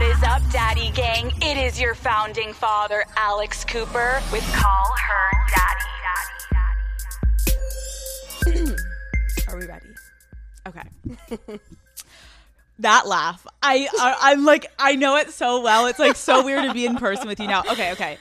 What is up, Daddy Gang? It is your founding father, Alex Cooper, with Call Her Daddy. Are we ready? Okay. That laugh. I'm like, I know it so well. It's like so weird to be in person with you now. Okay.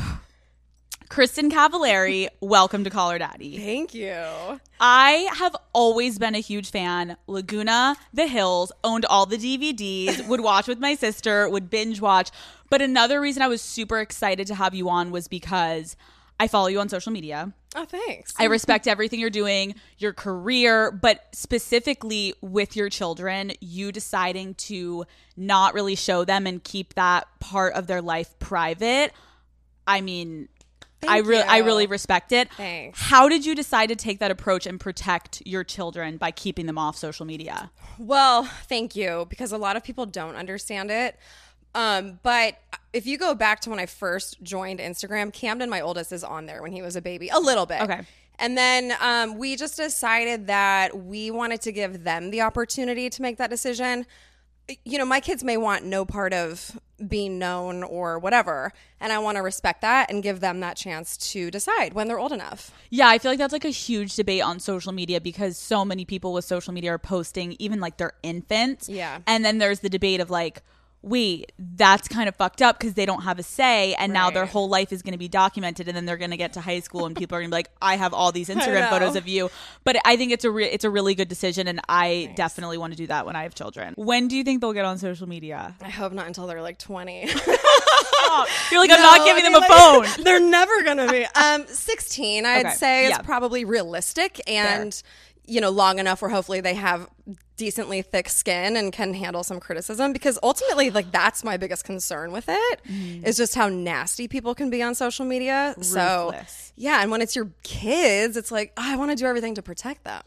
Kristen Cavallari, welcome to Call Her Daddy. Thank you. I have always been a huge fan. Laguna, The Hills, owned all the DVDs, would watch with my sister, would binge watch. But another reason I was super excited to have you on was because I follow you on social media. Oh, thanks. I respect everything you're doing, your career, but specifically with your children, you deciding to not really show them and keep that part of their life private. I mean, I really respect it. Thanks. How did you decide to take that approach and protect your children by keeping them off social media? Well, thank you, because a lot of people don't understand it. But if you go back to when I first joined Instagram, Camden, my oldest, is on there when he was a baby, a little bit. Okay. And then we just decided that we wanted to give them the opportunity to make that decision. You know, my kids may want no part of being known or whatever, and I want to respect that and give them that chance to decide when they're old enough. Yeah, I feel like that's like a huge debate on social media because so many people with social media are posting even like their infants. Yeah. And then there's the debate of like, wait, that's kind of fucked up because they don't have a say, and now their whole life is going to be documented, and then they're going to get to high school and people are going to be like, I have all these Instagram photos of you. But I think it's a really good decision, and I definitely want to do that when I have children. When do you think they'll get on social media? I hope not until they're like 20. You're like, I'm not giving them a phone. They're never going to be. 16, I'd say, is Yeah. probably realistic, and you know, long enough where hopefully they have decently thick skin and can handle some criticism, because ultimately, like, that's my biggest concern with it is just how nasty people can be on social media. Ruthless. So yeah, and when it's your kids, it's like, oh, I want to do everything to protect them.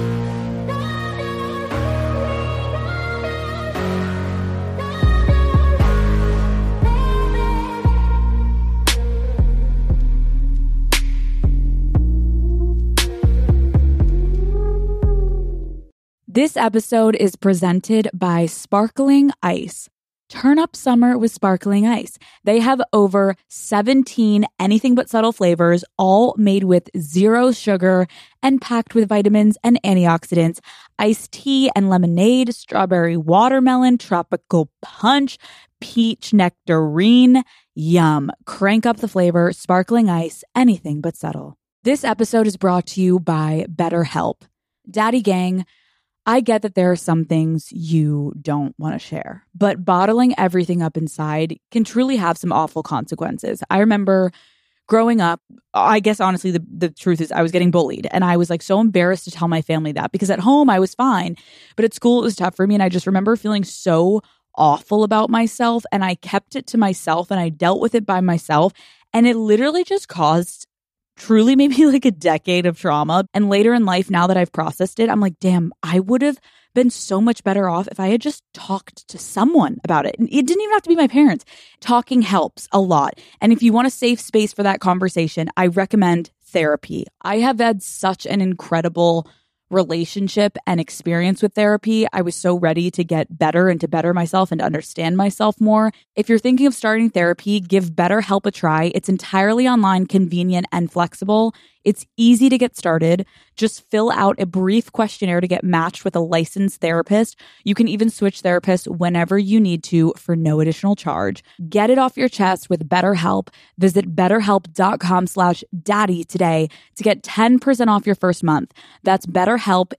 This episode is presented by Sparkling Ice. Turn up summer with Sparkling Ice. They have over 17 anything but subtle flavors, all made with zero sugar and packed with vitamins and antioxidants. Iced tea and lemonade, strawberry watermelon, tropical punch, peach nectarine. Yum. Crank up the flavor. Sparkling Ice, anything but subtle. This episode is brought to you by BetterHelp. Daddy Gang, I get that there are some things you don't want to share, but bottling everything up inside can truly have some awful consequences. I remember growing up, I guess honestly, the truth is I was getting bullied, and I was like so embarrassed to tell my family that, because at home I was fine, but at school it was tough for me. And I just remember feeling so awful about myself, and I kept it to myself and I dealt with it by myself. And it literally just caused truly maybe like a decade of trauma. And later in life, now that I've processed it, I'm like, damn, I would have been so much better off if I had just talked to someone about it. And it didn't even have to be my parents. Talking helps a lot. And if you want a safe space for that conversation, I recommend therapy. I have had such an incredible relationship and experience with therapy. I was so ready to get better and to better myself and to understand myself more. If you're thinking of starting therapy, give BetterHelp a try. It's entirely online, convenient, and flexible. It's easy to get started. Just fill out a brief questionnaire to get matched with a licensed therapist. You can even switch therapists whenever you need to for no additional charge. Get it off your chest with BetterHelp. Visit betterhelp.com/daddy today to get 10% off your first month. That's BetterHelp,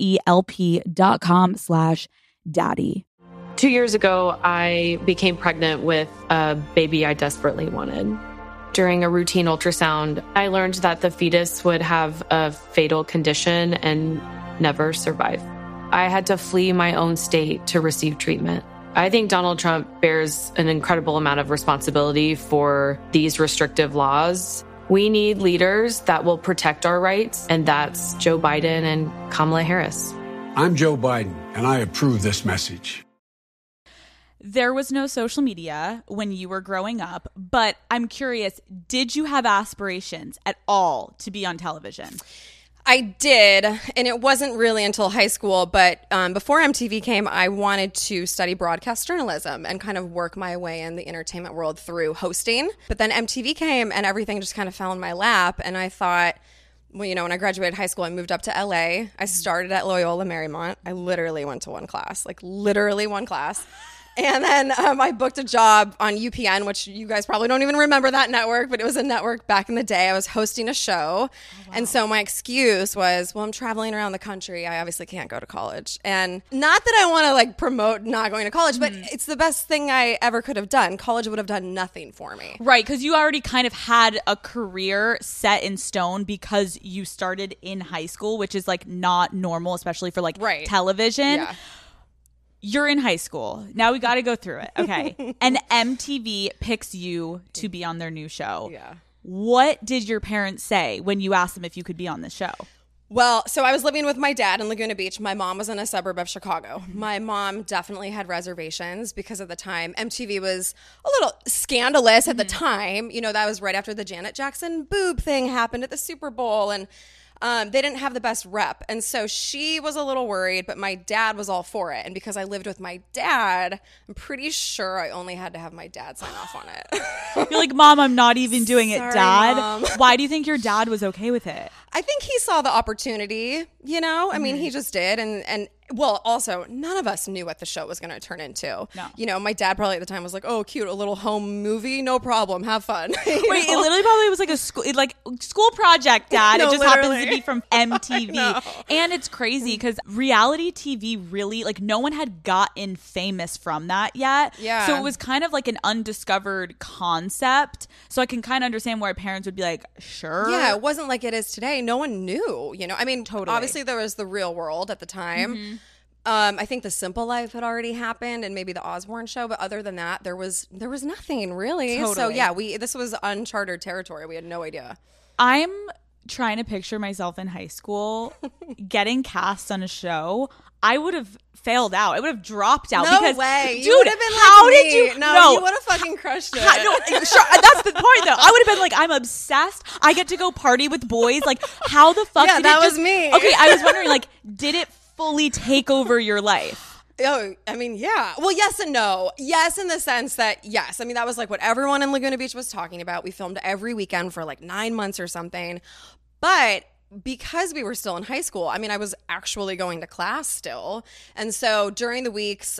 HELP.com/daddy. 2 years ago, I became pregnant with a baby I desperately wanted. During a routine ultrasound, I learned that the fetus would have a fatal condition and never survive. I had to flee my own state to receive treatment. I think Donald Trump bears an incredible amount of responsibility for these restrictive laws. We need leaders that will protect our rights, and that's Joe Biden and Kamala Harris. I'm Joe Biden, and I approve this message. There was no social media when you were growing up, but I'm curious, did you have aspirations at all to be on television? I did, and it wasn't really until high school, but before MTV came, I wanted to study broadcast journalism and kind of work my way in the entertainment world through hosting. But then MTV came and everything just kind of fell in my lap, and I thought, well, you know, when I graduated high school, I moved up to LA. I started at Loyola Marymount. I literally went to one class, like literally one class. And then I booked a job on UPN, which you guys probably don't even remember that network, but it was a network back in the day. I was hosting a show. Oh, wow. And so my excuse was, well, I'm traveling around the country. I obviously can't go to college. And not that I want to like promote not going to college, but it's the best thing I ever could have done. College would have done nothing for me. Right, because you already kind of had a career set in stone because you started in high school, which is like not normal, especially for like television. Yeah. You're in high school. Now we got to go through it. Okay. And MTV picks you to be on their new show. Yeah. What did your parents say when you asked them if you could be on the show? Well, so I was living with my dad in Laguna Beach. My mom was in a suburb of Chicago. My mom definitely had reservations because at the time, MTV was a little scandalous at the time. You know, that was right after the Janet Jackson boob thing happened at the Super Bowl, and they didn't have the best rep. And so she was a little worried, but my dad was all for it. And because I lived with my dad, I'm pretty sure I only had to have my dad sign off on it. You're like, Mom, I'm not even doing it, Sorry, Dad. Mom. Why do you think your dad was okay with it? I think he saw the opportunity, you know? I mean, he just did. And well, also, none of us knew what the show was going to turn into. No. You know, my dad probably at the time was like, oh, cute, a little home movie, no problem, have fun. Wait, it literally probably was like a school project, Dad. No, it just literally. happens to be from MTV. And it's crazy because reality TV really, like, no one had gotten famous from that yet. Yeah. So it was kind of like an undiscovered concept. So I can kind of understand why parents would be like, sure. Yeah, it wasn't like it is today. No one knew, you know? I mean, Totally. obviously there was The Real World at the time. I think The Simple Life had already happened and maybe The Osbourne Show, but other than that, there was nothing really. Totally. So yeah, this was uncharted territory. We had no idea. I'm trying to picture myself in high school getting cast on a show. I would have failed out. I would have dropped out. No because, way. Dude, You would have been how like did me. you? No, you would have fucking crushed it. No, sure, that's the point, though. I would have been like, I'm obsessed. I get to go party with boys. Like, how the fuck Yeah, did that it was me. Okay, I was wondering, like, did it fully take over your life? Oh, I mean, yeah. Well, yes and no. Yes, in the sense that, yes. I mean, that was like what everyone in Laguna Beach was talking about. We filmed every weekend for like 9 months or something. But because we were still in high school, I mean, I was actually going to class still. And so during the weeks,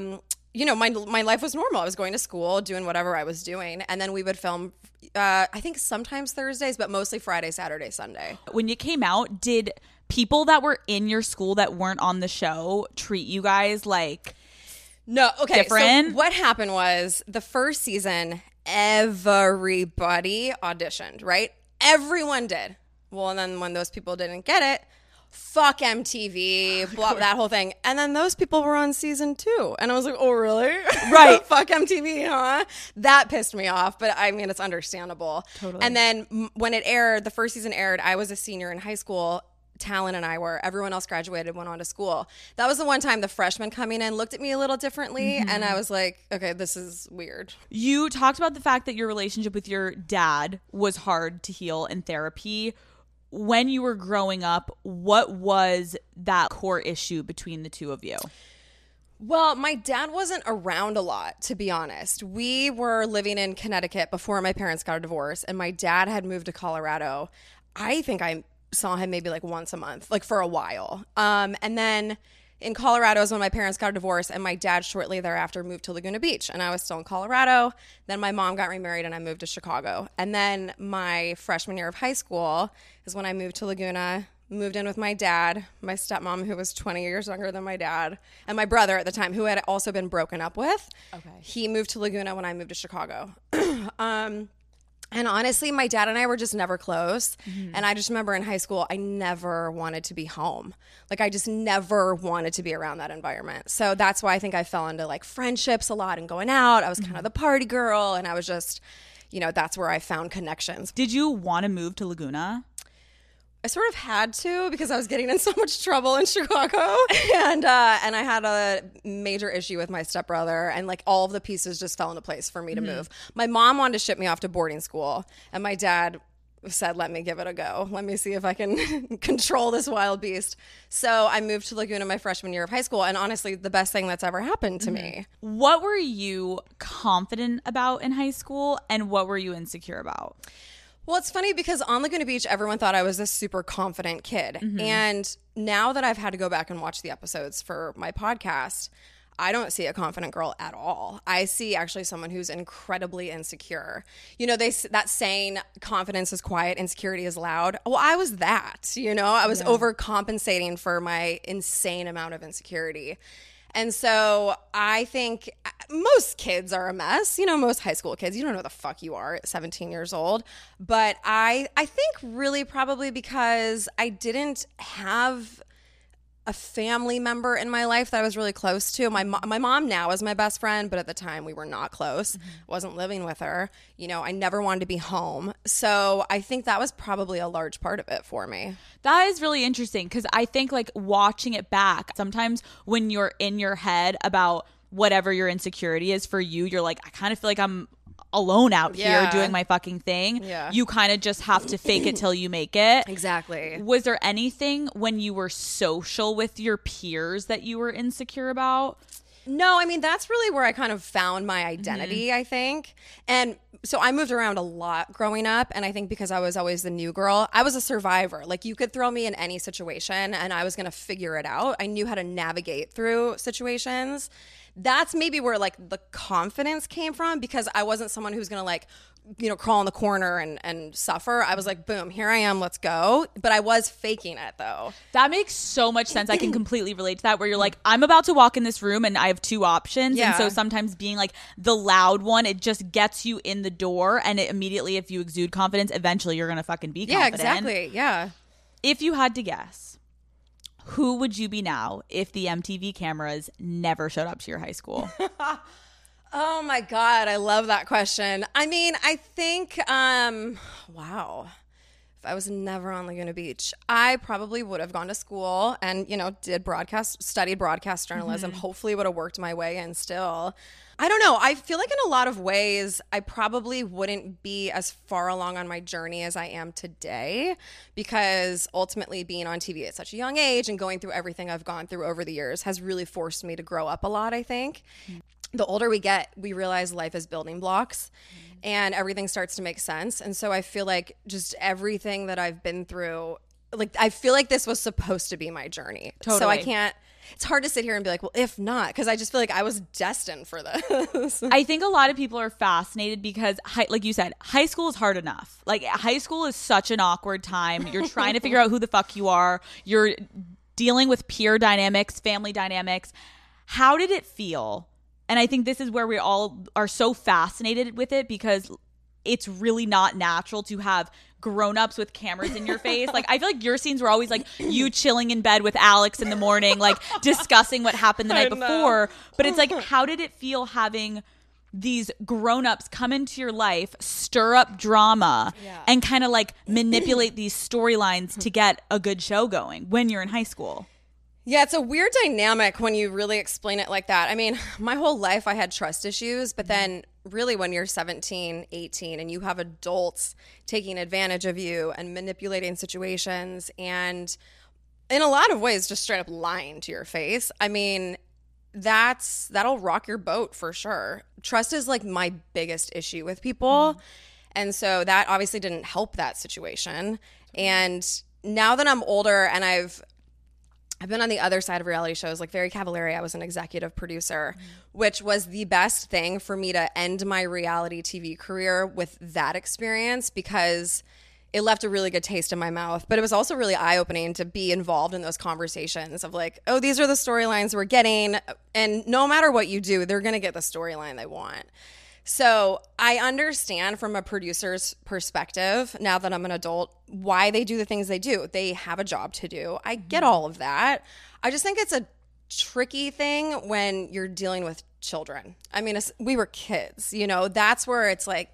you know, my life was normal. I was going to school, doing whatever I was doing. And then we would film, I think sometimes Thursdays, but mostly Friday, Saturday, Sunday. When you came out, did people that were in your school that weren't on the show treat you guys like No, okay. different? So what happened was the first season, everybody auditioned, right? Everyone did. Well, and then when those people didn't get it, fuck MTV, blah, that whole thing. And then those people were on season 2. And I was like, oh, really? Right. Fuck MTV, huh? That pissed me off. But I mean, it's understandable. Totally. And then when it aired, the first season aired, I was a senior in high school. Talon and I were. Everyone else graduated, went on to school. That was the one time the freshmen coming in looked at me a little differently. And I was like, okay, this is weird. You talked about the fact that your relationship with your dad was hard to heal in therapy. When you were growing up, what was that core issue between the two of you? Well, my dad wasn't around a lot, to be honest. We were living in Connecticut before my parents got a divorce, and my dad had moved to Colorado. I think I saw him maybe like once a month, like for a while. And then in Colorado is when my parents got a divorce, and my dad shortly thereafter moved to Laguna Beach, and I was still in Colorado. Then my mom got remarried and I moved to Chicago. And then my freshman year of high school is when I moved to Laguna, moved in with my dad, my stepmom, who was 20 years younger than my dad, and my brother at the time, who had also been broken up with. Okay. He moved to Laguna when I moved to Chicago. And honestly, my dad and I were just never close. And I just remember in high school, I never wanted to be home. Like, I just never wanted to be around that environment. So that's why I think I fell into like friendships a lot and going out. I was kind of the party girl, and I was just, you know, that's where I found connections. Did you want to move to Laguna? I sort of had to, because I was getting in so much trouble in Chicago, and I had a major issue with my stepbrother, and like all of the pieces just fell into place for me to move. My mom wanted to ship me off to boarding school, and my dad said, let me give it a go. Let me see if I can control this wild beast. So I moved to Laguna my freshman year of high school. And honestly, the best thing that's ever happened to me. What were you confident about in high school, and what were you insecure about? Well, it's funny because on Laguna Beach, everyone thought I was this super confident kid. And now that I've had to go back and watch the episodes for my podcast, I don't see a confident girl at all. I see actually someone who's incredibly insecure. You know, that saying, confidence is quiet, insecurity is loud. Well, I was that, you know, I was overcompensating for my insane amount of insecurity. And so I think most kids are a mess. You know, most high school kids, you don't know who the fuck you are at 17 years old. But I think really probably because I didn't have a family member in my life that I was really close to. My mom now is my best friend, but at the time we were not close. Wasn't living with her. You know, I never wanted to be home. So I think that was probably a large part of it for me. That is really interesting because I think like watching it back, sometimes when you're in your head about whatever your insecurity is for you, you're like, I kind of feel like I'm alone out here doing my fucking thing. You kind of just have to fake it till you make it. Exactly. Was there anything when you were social with your peers that you were insecure about? No, I mean, that's really where I kind of found my identity, I think. And so I moved around a lot growing up. And I think because I was always the new girl, I was a survivor. Like you could throw me in any situation and I was going to figure it out. I knew how to navigate through situations. That's maybe where like the confidence came from, because I wasn't someone who's going to like, you know, crawl in the corner and suffer. I was like, boom, here I am, let's go. But I was faking it though. That makes so much sense. I can completely relate to that, where you're like, I'm about to walk in this room and I have two options. And so sometimes being like the loud one, it just gets you in the door, and it immediately, if you exude confidence, eventually you're going to fucking be confident. Yeah, exactly. Yeah. If you had to guess, who would you be now if the MTV cameras never showed up to your high school? Oh my God, I love that question. I mean, I think, wow, if I was never on Laguna Beach, I probably would have gone to school and, you know, studied broadcast journalism, hopefully would have worked my way in still. I don't know. I feel like in a lot of ways, I probably wouldn't be as far along on my journey as I am today, because ultimately being on TV at such a young age and going through everything I've gone through over the years has really forced me to grow up a lot, I think. The older we get, we realize life is building blocks and everything starts to make sense. And so I feel like just everything that I've been through, like I feel like this was supposed to be my journey. Totally. So I can't, it's hard to sit here and be like, well, if not, because I just feel like I was destined for this. I think a lot of people are fascinated because, like you said, high school is hard enough. Like high school is such an awkward time. You're trying to figure out who the fuck you are. You're dealing with peer dynamics, family dynamics. How did it feel? And I think this is where we all are so fascinated with it, because it's really not natural to have grown-ups with cameras in your face. Like, I feel like your scenes were always like you chilling in bed with Alex in the morning, like discussing what happened the night before. But it's like, how did it feel having these grown-ups come into your life, stir up drama, and kind of like manipulate these storylines to get a good show going when you're in high school? Yeah, it's a weird dynamic when you really explain it like that. I mean, my whole life I had trust issues, but then really when you're 17, 18 and you have adults taking advantage of you and manipulating situations and in a lot of ways just straight up lying to your face, I mean, that'll rock your boat for sure. Trust is like my biggest issue with people. And so that obviously didn't help that situation. And now that I'm older and I've been on the other side of reality shows, like Very Cavallari, I was an executive producer, which was the best thing for me to end my reality TV career with that experience, because it left a really good taste in my mouth. But it was also really eye-opening to be involved in those conversations of like, oh, these are the storylines we're getting. And no matter what you do, they're going to get the storyline they want. So I understand from a producer's perspective, now that I'm an adult, why they do the things they do. They have a job to do. I get all of that. I just think it's a tricky thing when you're dealing with children. I mean, we were kids, you know, that's where it's like,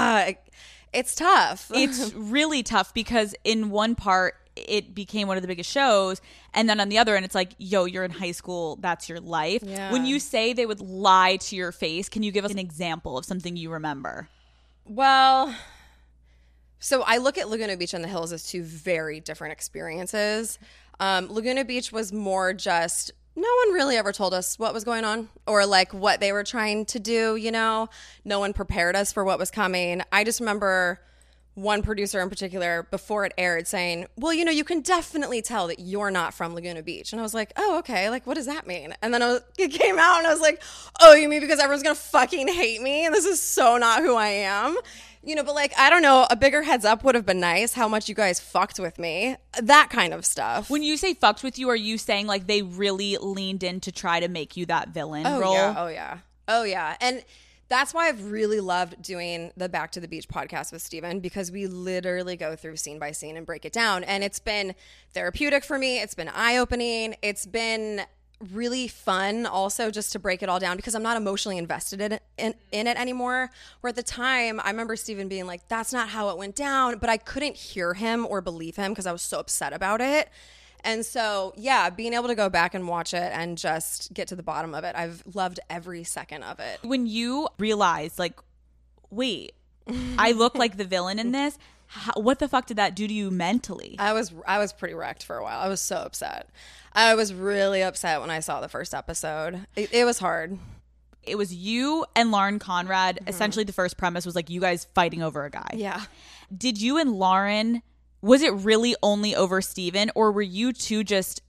it's tough. It's really tough because in one part, it became one of the biggest shows. And then on the other end, it's like, yo, you're in high school. That's your life. Yeah. When you say they would lie to your face, can you give us an example of something you remember? Well, So I look at Laguna Beach and the Hills as two very different experiences. Laguna Beach was more just, no one really ever told us what was going on or like what they were trying to do, you know? No one prepared us for what was coming. I just remember one producer in particular before it aired saying, well, you know, you can definitely tell that you're not from Laguna Beach. And I was like, oh, okay. Like, what does that mean? And then it came out and I was like, oh, you mean because everyone's going to fucking hate me? And this is so not who I am. You know, but like, I don't know, a bigger heads up would have been nice. How much you guys fucked with me. That kind of stuff. When you say fucked with you, are you saying like they really leaned in to try to make you that villain role? Yeah. Oh, yeah. And that's why I've really loved doing the Back to the Beach podcast with Steven, because we literally go through scene by scene and break it down. And it's been therapeutic for me. It's been eye-opening. It's been really fun also just to break it all down because I'm not emotionally invested in it anymore. Where at the time, I remember Steven being like, that's not how it went down. But I couldn't hear him or believe him because I was so upset about it. And so, yeah, being able to go back and watch it and just get to the bottom of it, I've loved every second of it. When you realized, like, wait, I look like the villain in this, what the fuck did that do to you mentally? I was pretty wrecked for a while. I was so upset. I was really upset when I saw the first episode. It was hard. It was you and Lauren Conrad. Essentially, the first premise was like you guys fighting over a guy. Yeah. Did you and Lauren... Was it really only over Steven, or were you two just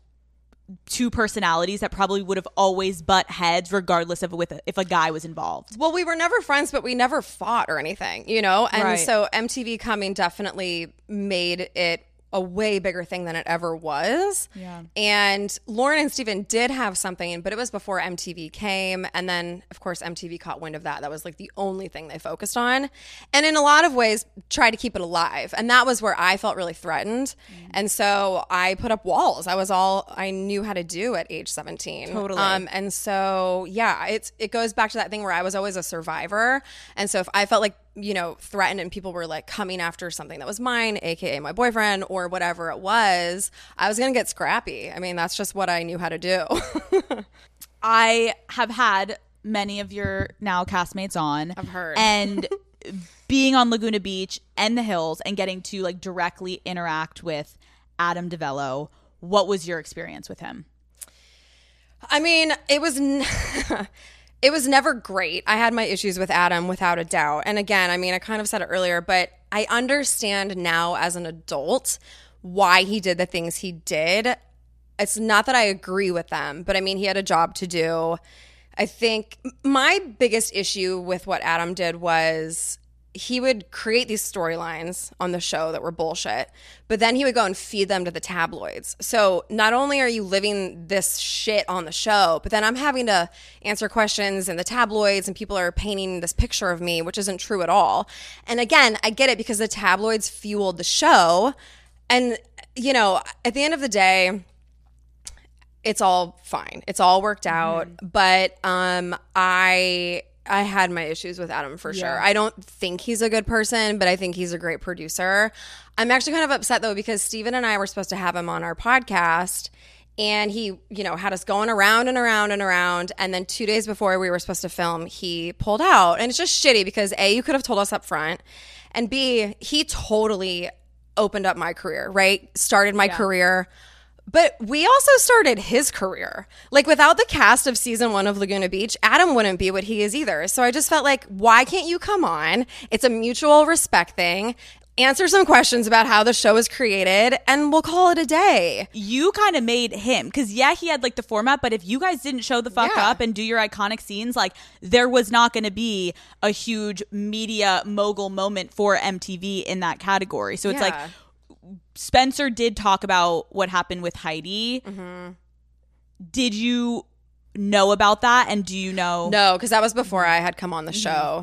two personalities that probably would have always butt heads regardless of if a guy was involved? Well, we were never friends, but we never fought or anything, you know? And so MTV coming definitely made it a way bigger thing than it ever was. Yeah. And Lauren and Steven did have something, but it was before MTV came. And then, of course, MTV caught wind of that. That was like the only thing they focused on. And in a lot of ways, tried to keep it alive. And that was where I felt really threatened. And so I put up walls. I was all I knew how to do at age 17. Totally. And so, yeah, it goes back to that thing where I was always a survivor. And so if I felt like, you know, threatened and people were like coming after something that was mine, aka my boyfriend or whatever it was, I was going to get scrappy. I mean, that's just what I knew how to do. I have had many of your now castmates on. I've heard. And being on Laguna Beach and the Hills and getting to like directly interact with Adam DeVello, what was your experience with him? I mean, it was... It was never great. I had my issues with Adam, without a doubt. And again, I mean, I kind of said it earlier, but I understand now as an adult why he did the things he did. It's not that I agree with them, but I mean, he had a job to do. I think my biggest issue with what Adam did was he would create these storylines on the show that were bullshit, but then he would go and feed them to the tabloids. So not only are you living this shit on the show, but then I'm having to answer questions in the tabloids and people are painting this picture of me, which isn't true at all. And again, I get it because the tabloids fueled the show. And, you know, at the end of the day, it's all fine. It's all worked out. But I had my issues with Adam for sure. I don't think he's a good person, but I think he's a great producer. I'm actually kind of upset though because Steven and I were supposed to have him on our podcast and he, you know, had us going around and around and around. And then 2 days before we were supposed to film, he pulled out. And it's just shitty because A, you could have told us up front, and B, he totally opened up my career, right? Started my career. But we also started his career. Like, without the cast of season 1 of Laguna Beach, Adam wouldn't be what he is either. So I just felt like, why can't you come on? It's a mutual respect thing. Answer some questions about how the show was created, and we'll call it a day. You kind of made him, because he had like the format, but if you guys didn't show the fuck up and do your iconic scenes, like there was not going to be a huge media mogul moment for MTV in that category. So it's like, Spencer did talk about what happened with Heidi. Did you know about that? And do you know? No, because that was before I had come on the show.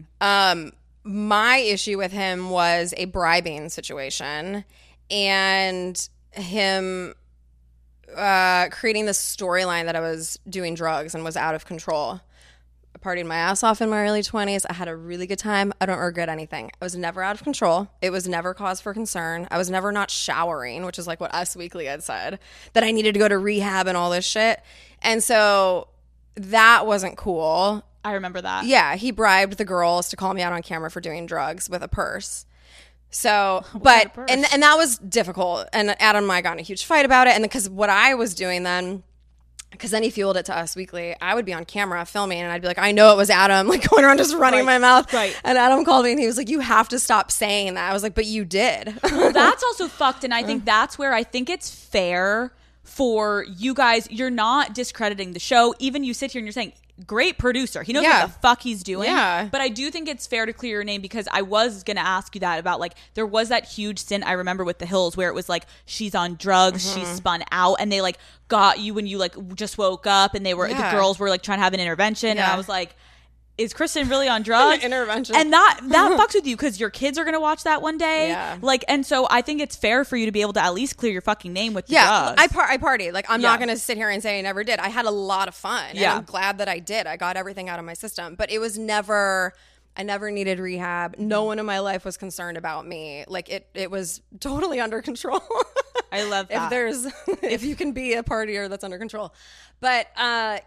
My issue with him was a bribing situation and him creating this storyline that I was doing drugs and was out of control. I partied my ass off in my early 20s. I had a really good time. I don't regret anything. I was never out of control. It was never cause for concern. I was never not showering, which is like what Us Weekly had said, that I needed to go to rehab and all this shit. And so that wasn't cool. I remember that. Yeah, he bribed the girls to call me out on camera for doing drugs with a purse. So, but, and that was difficult. And Adam and I got in a huge fight about it. And because what I was doing then, because then he fueled it to Us Weekly, I would be on camera filming and I'd be like, I know it was Adam, like going around just running my mouth. Right. And Adam called me and he was like, you have to stop saying that. I was like, but you did. Well, that's also fucked. And I think that's where I think it's fair for you guys. You're not discrediting the show. Even you sit here and you're saying, great producer. He knows what the fuck he's doing. Yeah. But I do think it's fair to clear your name, because I was going to ask you that about, like, there was that huge stint I remember with The Hills where it was like, she's on drugs, she's spun out, and they like got you when you like just woke up, and they were, the girls were like trying to have an intervention. And I was like, is Kristen really on drugs? Intervention. And that fucks with you, because your kids are going to watch that one day. Yeah. Like, and so I think it's fair for you to be able to at least clear your fucking name with the drugs. I partied. Like, I'm not going to sit here and say I never did. I had a lot of fun. And I'm glad that I did. I got everything out of my system. But it was never, I never needed rehab. No one in my life was concerned about me. Like, it was totally under control. I love that. If you can be a partier that's under control. But so,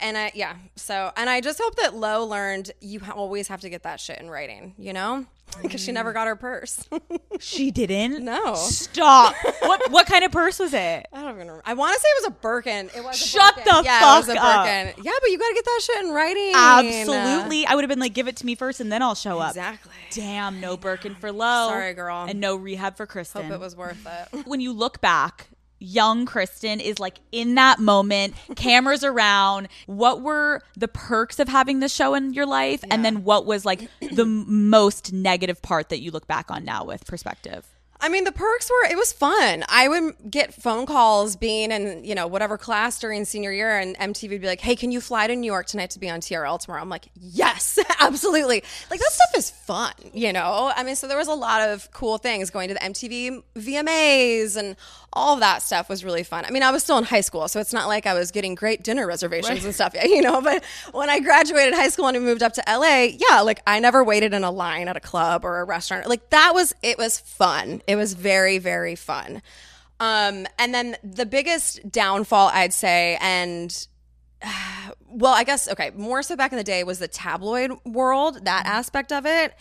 and I just hope that Lo learned you always have to get that shit in writing, you know? Because she never got her purse. She didn't? No. Stop. What kind of purse was it? I don't even remember. I want to say it was a Birkin. It was Shut a Birkin. the fuck it was a up. Birkin. Yeah, but you got to get that shit in writing. Absolutely. I would have been like, give it to me first and then I'll show up. Exactly. Damn, no Birkin for Lo. Sorry, girl. And no rehab for Kristen. Hope it was worth it. When you look back, young Kristen is like in that moment, cameras around. What were the perks of having the show in your life? And then what was like the most negative part that you look back on now with perspective? I mean, the perks were, it was fun. I would get phone calls being in, you know, whatever class during senior year, and MTV would be like, hey, can you fly to New York tonight to be on TRL tomorrow? I'm like, yes, absolutely. Like, that stuff is fun, you know? I mean, so there was a lot of cool things. Going to the MTV VMAs and all of that stuff was really fun. I mean, I was still in high school, so it's not like I was getting great dinner reservations and stuff, you know? But when I graduated high school and we moved up to LA, like, I never waited in a line at a club or a restaurant. Like, it was fun. It was very, very fun. And then the biggest downfall, I'd say, and well, I guess, okay, more so back in the day, was the tabloid world, that aspect of it.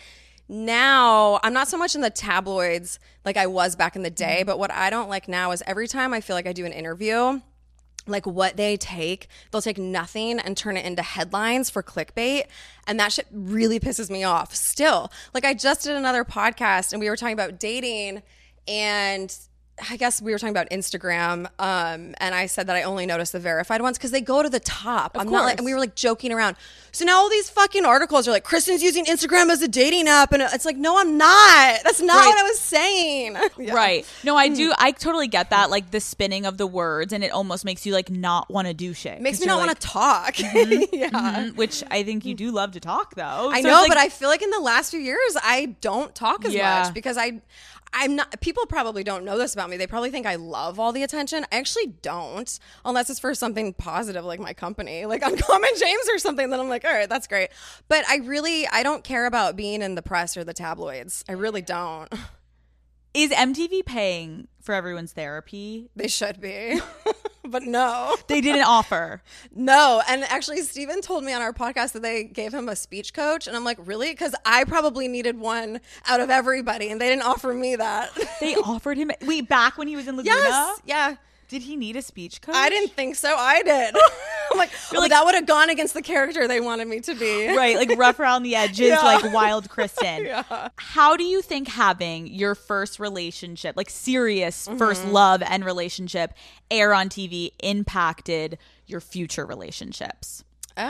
Now, I'm not so much in the tabloids like I was back in the day, but what I don't like now is every time I feel like I do an interview, like what they'll take nothing and turn it into headlines for clickbait. And that shit really pisses me off still. Like, I just did another podcast and we were talking about dating, and I guess we were talking about Instagram, and I said that I only noticed the verified ones because they go to the top. I'm not like, and we were like joking around. So now all these fucking articles are like, Kristen's using Instagram as a dating app, and it's like, no, I'm not. That's not what I was saying. Right. No, I totally get that. Like, the spinning of the words, and it almost makes you like not want to do shit. Makes me not want to talk. Which I think you do love to talk, though. I know, but I feel like in the last few years I don't talk as much because I'm not, people probably don't know this about me. They probably think I love all the attention. I actually don't, unless it's for something positive like my company, like Uncommon James or something. Then I'm like, all right, that's great. But I don't care about being in the press or the tabloids. I really don't. Is MTV paying for everyone's therapy? They should be. But no. They didn't offer. No. And actually, Steven told me on our podcast that they gave him a speech coach. And I'm like, really? Because I probably needed one out of everybody, and they didn't offer me that. They offered him? Wait, back when he was in Laguna? Yes. Yeah. Did he need a speech coach? I didn't think so. I did. I'm like, that would have gone against the character they wanted me to be. Right, like rough around the edges, like wild Kristen. How do you think having your first relationship, like serious first love and relationship, air on TV impacted your future relationships?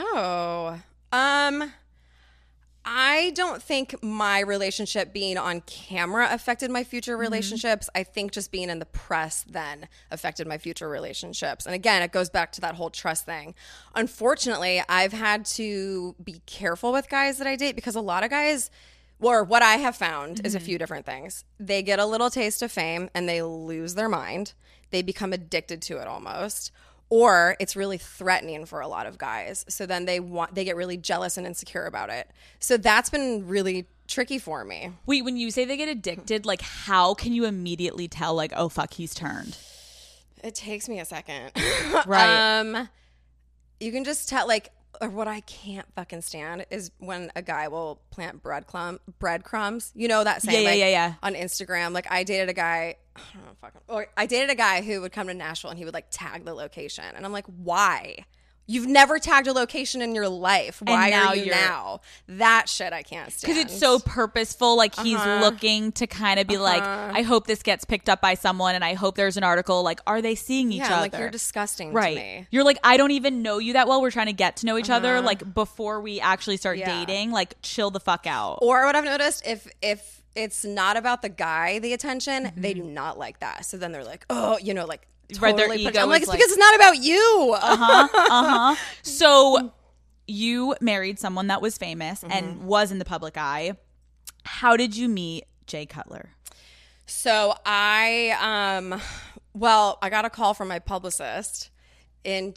I don't think my relationship being on camera affected my future relationships. I think just being in the press then affected my future relationships. And again, it goes back to that whole trust thing. Unfortunately, I've had to be careful with guys that I date because a lot of guys, or what I have found is a few different things. They get a little taste of fame and they lose their mind. They become addicted to it almost. Or it's really threatening for a lot of guys. So then they get really jealous and insecure about it. So that's been really tricky for me. Wait, when you say they get addicted, like how can you immediately tell, like, oh fuck, he's turned? It takes me a second. Right. You can just tell, like, what I can't fucking stand is when a guy will plant breadcrumbs. You know that saying? Yeah. On Instagram. Like I dated a guy, I dated a guy who would come to Nashville and he would like tag the location. And I'm like, why? You've never tagged a location in your life. Why are you now? That shit I can't stand. Because it's so purposeful. Like he's looking to kind of be like, I hope this gets picked up by someone and I hope there's an article. Like, are they seeing each other? Like you're disgusting right. to me. You're like, I don't even know you that well. We're trying to get to know each other. Like before we actually start dating, like chill the fuck out. Or what I've noticed, if it's not about the guy, the attention, they do not like that. So then they're like, oh, you know, like, right, their totally ego I'm like, is it's because it's not about you. So you married someone that was famous and was in the public eye. How did you meet Jay Cutler? So I got a call from my publicist in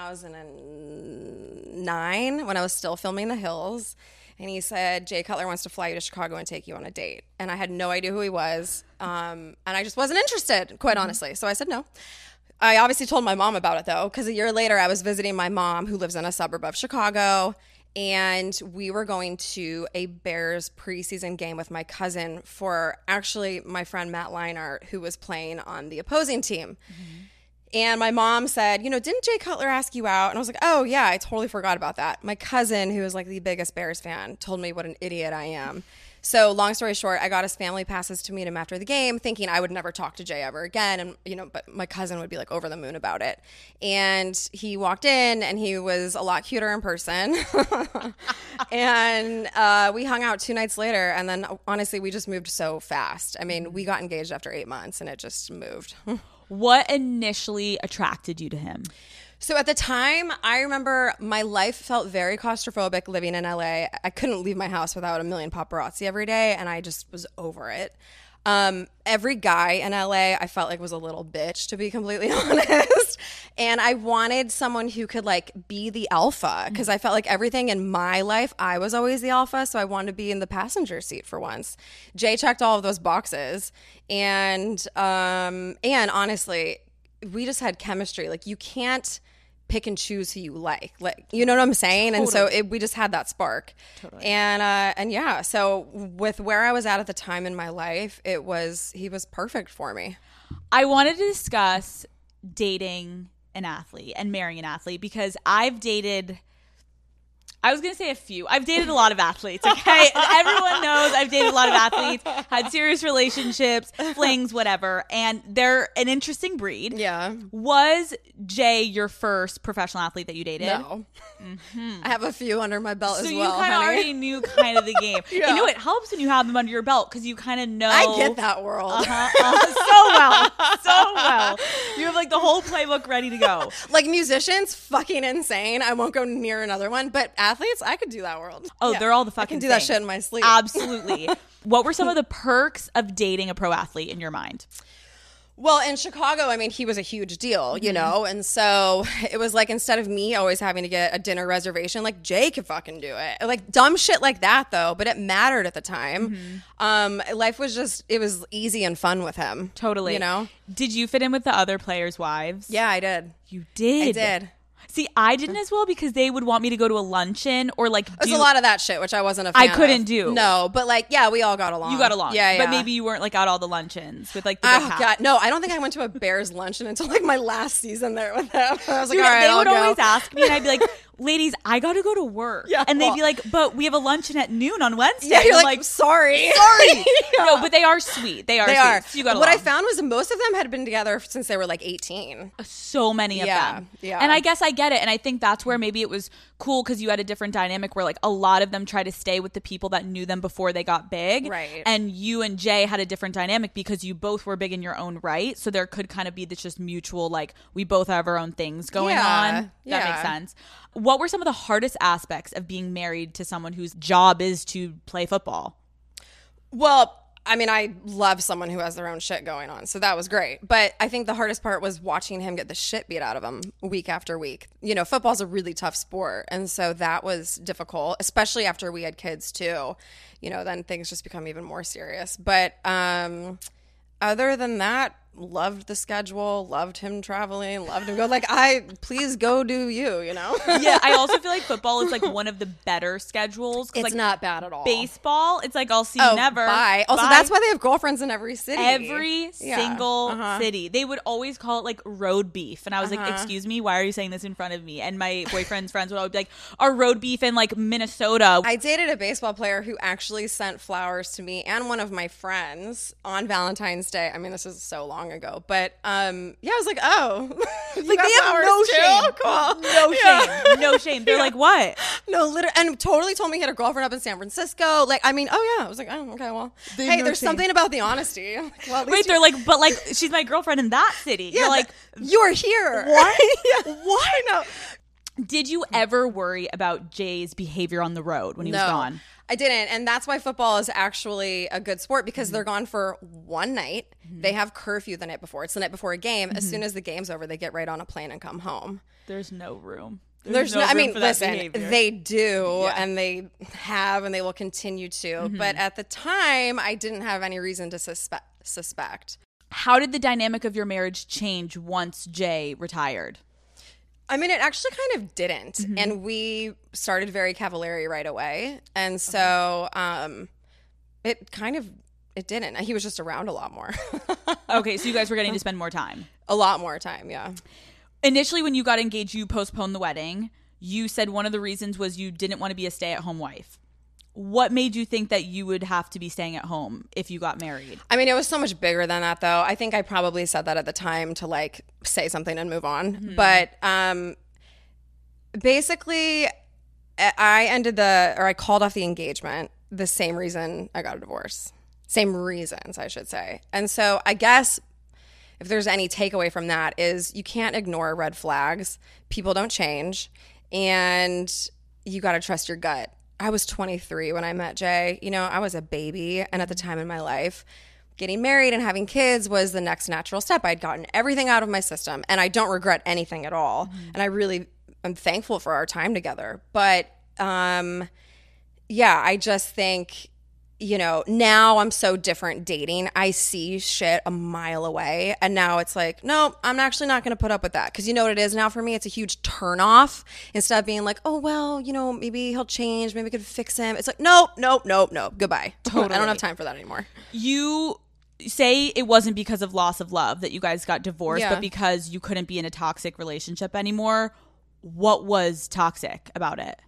2009 when I was still filming The Hills. And he said, Jay Cutler wants to fly you to Chicago and take you on a date. And I had no idea who he was. And I just wasn't interested, quite honestly. So I said no. I obviously told my mom about it, though, because a year later I was visiting my mom, who lives in a suburb of Chicago. And we were going to a Bears preseason game with my cousin for actually my friend Matt Leinart, who was playing on the opposing team. And my mom said, you know, didn't Jay Cutler ask you out? And I was like, oh, yeah, I totally forgot about that. My cousin, who is like the biggest Bears fan, told me what an idiot I am. So long story short, I got his family passes to meet him after the game, thinking I would never talk to Jay ever again. And, you know, but my cousin would be like over the moon about it. And he walked in and he was a lot cuter in person. And we hung out 2 nights later. And then honestly, we just moved so fast. I mean, we got engaged after 8 months and it just moved. What initially attracted you to him? So at the time, I remember my life felt very claustrophobic living in LA. I couldn't leave my house without a million paparazzi every day, and I just was over it. Every guy in LA I felt like was a little bitch, to be completely honest. And I wanted someone who could like be the alpha, because I felt like everything in my life, I was always the alpha. So I wanted to be in the passenger seat for once. Jay checked all of those boxes. And honestly, we just had chemistry. Like you can't pick and choose who you like, you know what I'm saying? Totally. And so we just had that spark. Totally. And yeah, so with where I was at the time in my life, he was perfect for me. I wanted to discuss dating an athlete and marrying an athlete because I've dated, I was going to say a few. I've dated a lot of athletes, okay? Everyone knows I've dated a lot of athletes, had serious relationships, flings, whatever, and they're an interesting breed. Yeah. Was Jay your first professional athlete that you dated? No. I have a few under my belt as well, So you kind of already knew kind of the game. Yeah. You know, it helps when you have them under your belt because you kind of know. I get that world. So well. You have like the whole playbook ready to go. Like musicians, fucking insane. I won't go near another one, but athletes, I could do that world. Oh, yeah. They're all the fucking I can do that shit in my sleep. Absolutely. What were some of the perks of dating a pro athlete in your mind? Well, in Chicago, I mean, he was a huge deal, you know? And so it was like, instead of me always having to get a dinner reservation, like Jay could fucking do it. Like dumb shit like that, though. But it mattered at the time. Life was just, it was easy and fun with him. Totally. You know? Did you fit in with the other players' wives? Yeah, I did. You did? I did. See, I didn't as well because they would want me to go to a luncheon or like There's a lot of that shit, which I wasn't a fan of. I couldn't do. No, but like, yeah, we all got along. You got along. Yeah. But maybe you weren't like at all the luncheons with like the big hat. God, no, I don't think I went to a Bears luncheon until like my last season there with them. I was like, Dude, all right, they I'll would go. always ask me and I'd be like, ladies, I got to go to work. Yeah, and they'd be like, but we have a luncheon at noon on Wednesday. Yeah, you're I'm like, sorry. Yeah. No, but they are sweet. They are sweet. So you got what along. I found was most of them had been together since they were like 18. So many of them. Yeah. And I guess I get it. And I think that's where maybe it was cool because you had a different dynamic where like a lot of them try to stay with the people that knew them before they got big. Right. And you and Jay had a different dynamic because you both were big in your own right. So there could kind of be this just mutual, like we both have our own things going on. That makes sense. What were some of the hardest aspects of being married to someone whose job is to play football? Well, I mean, I love someone who has their own shit going on, so that was great. But I think the hardest part was watching him get the shit beat out of him week after week. You know, football's a really tough sport, and so that was difficult, especially after we had kids too. You know, then things just become even more serious. But other than that, loved the schedule, loved him traveling, loved him go. Like, please go do you, you know? Yeah, I also feel like football is like one of the better schedules. It's like, not bad at all. Baseball, it's like, I'll see you never. Bye. Also, that's why they have girlfriends in every city. Every single city. They would always call it like road beef. And I was like, excuse me, why are you saying this in front of me? And my boyfriend's friends would always be like, our road beef in like Minnesota. I dated a baseball player who actually sent flowers to me and one of my friends on Valentine's Day. I mean, this is so long ago, but yeah, I was like, oh, like they have no shame. Cool. No shame. No shame. They're like, what? No, literally, and totally told me he had a girlfriend up in San Francisco. Like, I mean, oh yeah, I was like, oh, okay, well, hey, there's something about the honesty. Like, well, wait, they're like, but like, she's my girlfriend in that city. Yeah, you're like, you're here. What? Yeah. Why no? Did you ever worry about Jay's behavior on the road when he was gone? I didn't. And that's why football is actually a good sport, because they're gone for one night. They have curfew the night before. It's the night before a game. As soon as the game's over, they get right on a plane and come home. There's no room. There's no, I mean, for that listen, behavior. they do, and they have, and they will continue to. But at the time, I didn't have any reason to suspect. How did the dynamic of your marriage change once Jay retired? I mean, it actually kind of didn't. And we started very cavalier right away. And so it didn't. He was just around a lot more. Okay, so you guys were getting to spend more time. A lot more time, yeah. Initially, when you got engaged, you postponed the wedding. You said one of the reasons was you didn't want to be a stay-at-home wife. What made you think that you would have to be staying at home if you got married? I mean, it was so much bigger than that, though. I think I probably said that at the time to, like, say something and move on. But basically, I called off the engagement the same reason I got a divorce. Same reasons, I should say. And so I guess if there's any takeaway from that is you can't ignore red flags. People don't change. And you got to trust your gut. I was 23 when I met Jay. You know, I was a baby. And at the time in my life, getting married and having kids was the next natural step. I'd gotten everything out of my system. And I don't regret anything at all. And I'm thankful for our time together. But yeah, I just think, you know, now I'm so different dating. I see shit a mile away. And now it's like, no, I'm actually not going to put up with that. Because you know what it is now for me? It's a huge turnoff. Instead of being like, oh, well, you know, maybe he'll change. Maybe we could fix him. It's like, nope. Goodbye. Totally. I don't have time for that anymore. You say it wasn't because of loss of love that you guys got divorced, but because you couldn't be in a toxic relationship anymore. What was toxic about it?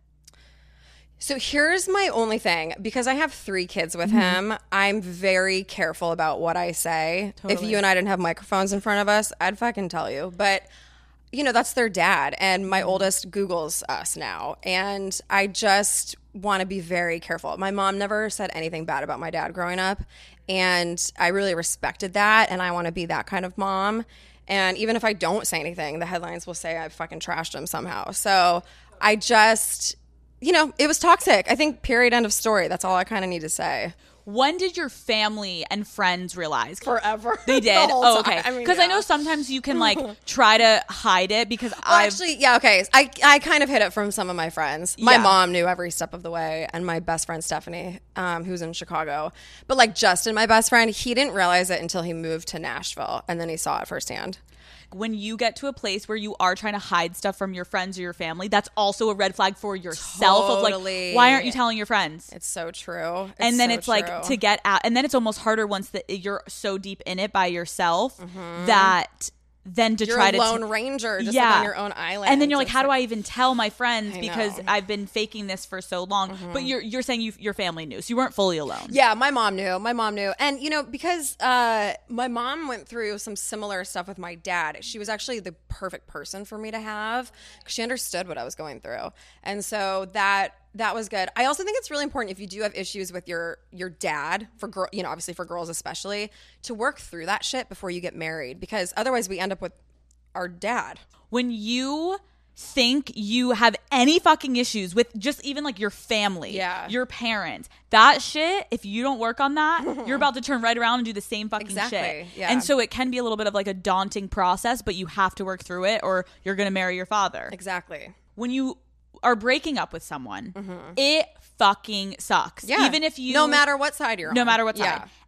So here's my only thing. Because I have 3 kids with him, I'm very careful about what I say. Totally. If you and I didn't have microphones in front of us, I'd fucking tell you. But, you know, that's their dad. And my oldest Googles us now. And I just want to be very careful. My mom never said anything bad about my dad growing up. And I really respected that. And I want to be that kind of mom. And even if I don't say anything, the headlines will say I fucking trashed him somehow. So I just... You know, it was toxic. I think, period, end of story. That's all I kind of need to say. When did your family and friends realize? Forever. They did? Oh, okay. Because I know sometimes you can, like, try to hide it because okay. I kind of hid it from some of my friends. My mom knew every step of the way, and my best friend, Stephanie, who's in Chicago. But, like, Justin, my best friend, he didn't realize it until he moved to Nashville, and then he saw it firsthand. When you get to a place where you are trying to hide stuff from your friends or your family, that's also a red flag for yourself. Totally. Of like, why aren't you telling your friends? It's so true. And then it's like to get out, and then it's almost harder once you're so deep in it by yourself that then to you're try a to lone ranger just like on your own island. And then you're like, how do I even tell my friends because I've been faking this for so long? But you're saying your family knew, so you weren't fully alone. Yeah, my mom knew. And you know, because my mom went through some similar stuff with my dad. She was actually the perfect person for me to have because she understood what I was going through. And so that was good. I also think it's really important if you do have issues with your dad, obviously for girls especially, to work through that shit before you get married, because otherwise we end up with our dad. When you think you have any fucking issues with just even like your family, your parents, that shit, if you don't work on that, you're about to turn right around and do the same fucking shit. Yeah. And so it can be a little bit of like a daunting process, but you have to work through it or you're going to marry your father. Exactly. When you are breaking up with someone, it fucking sucks. Yeah. Even if you... No matter what side you're on. No matter what side.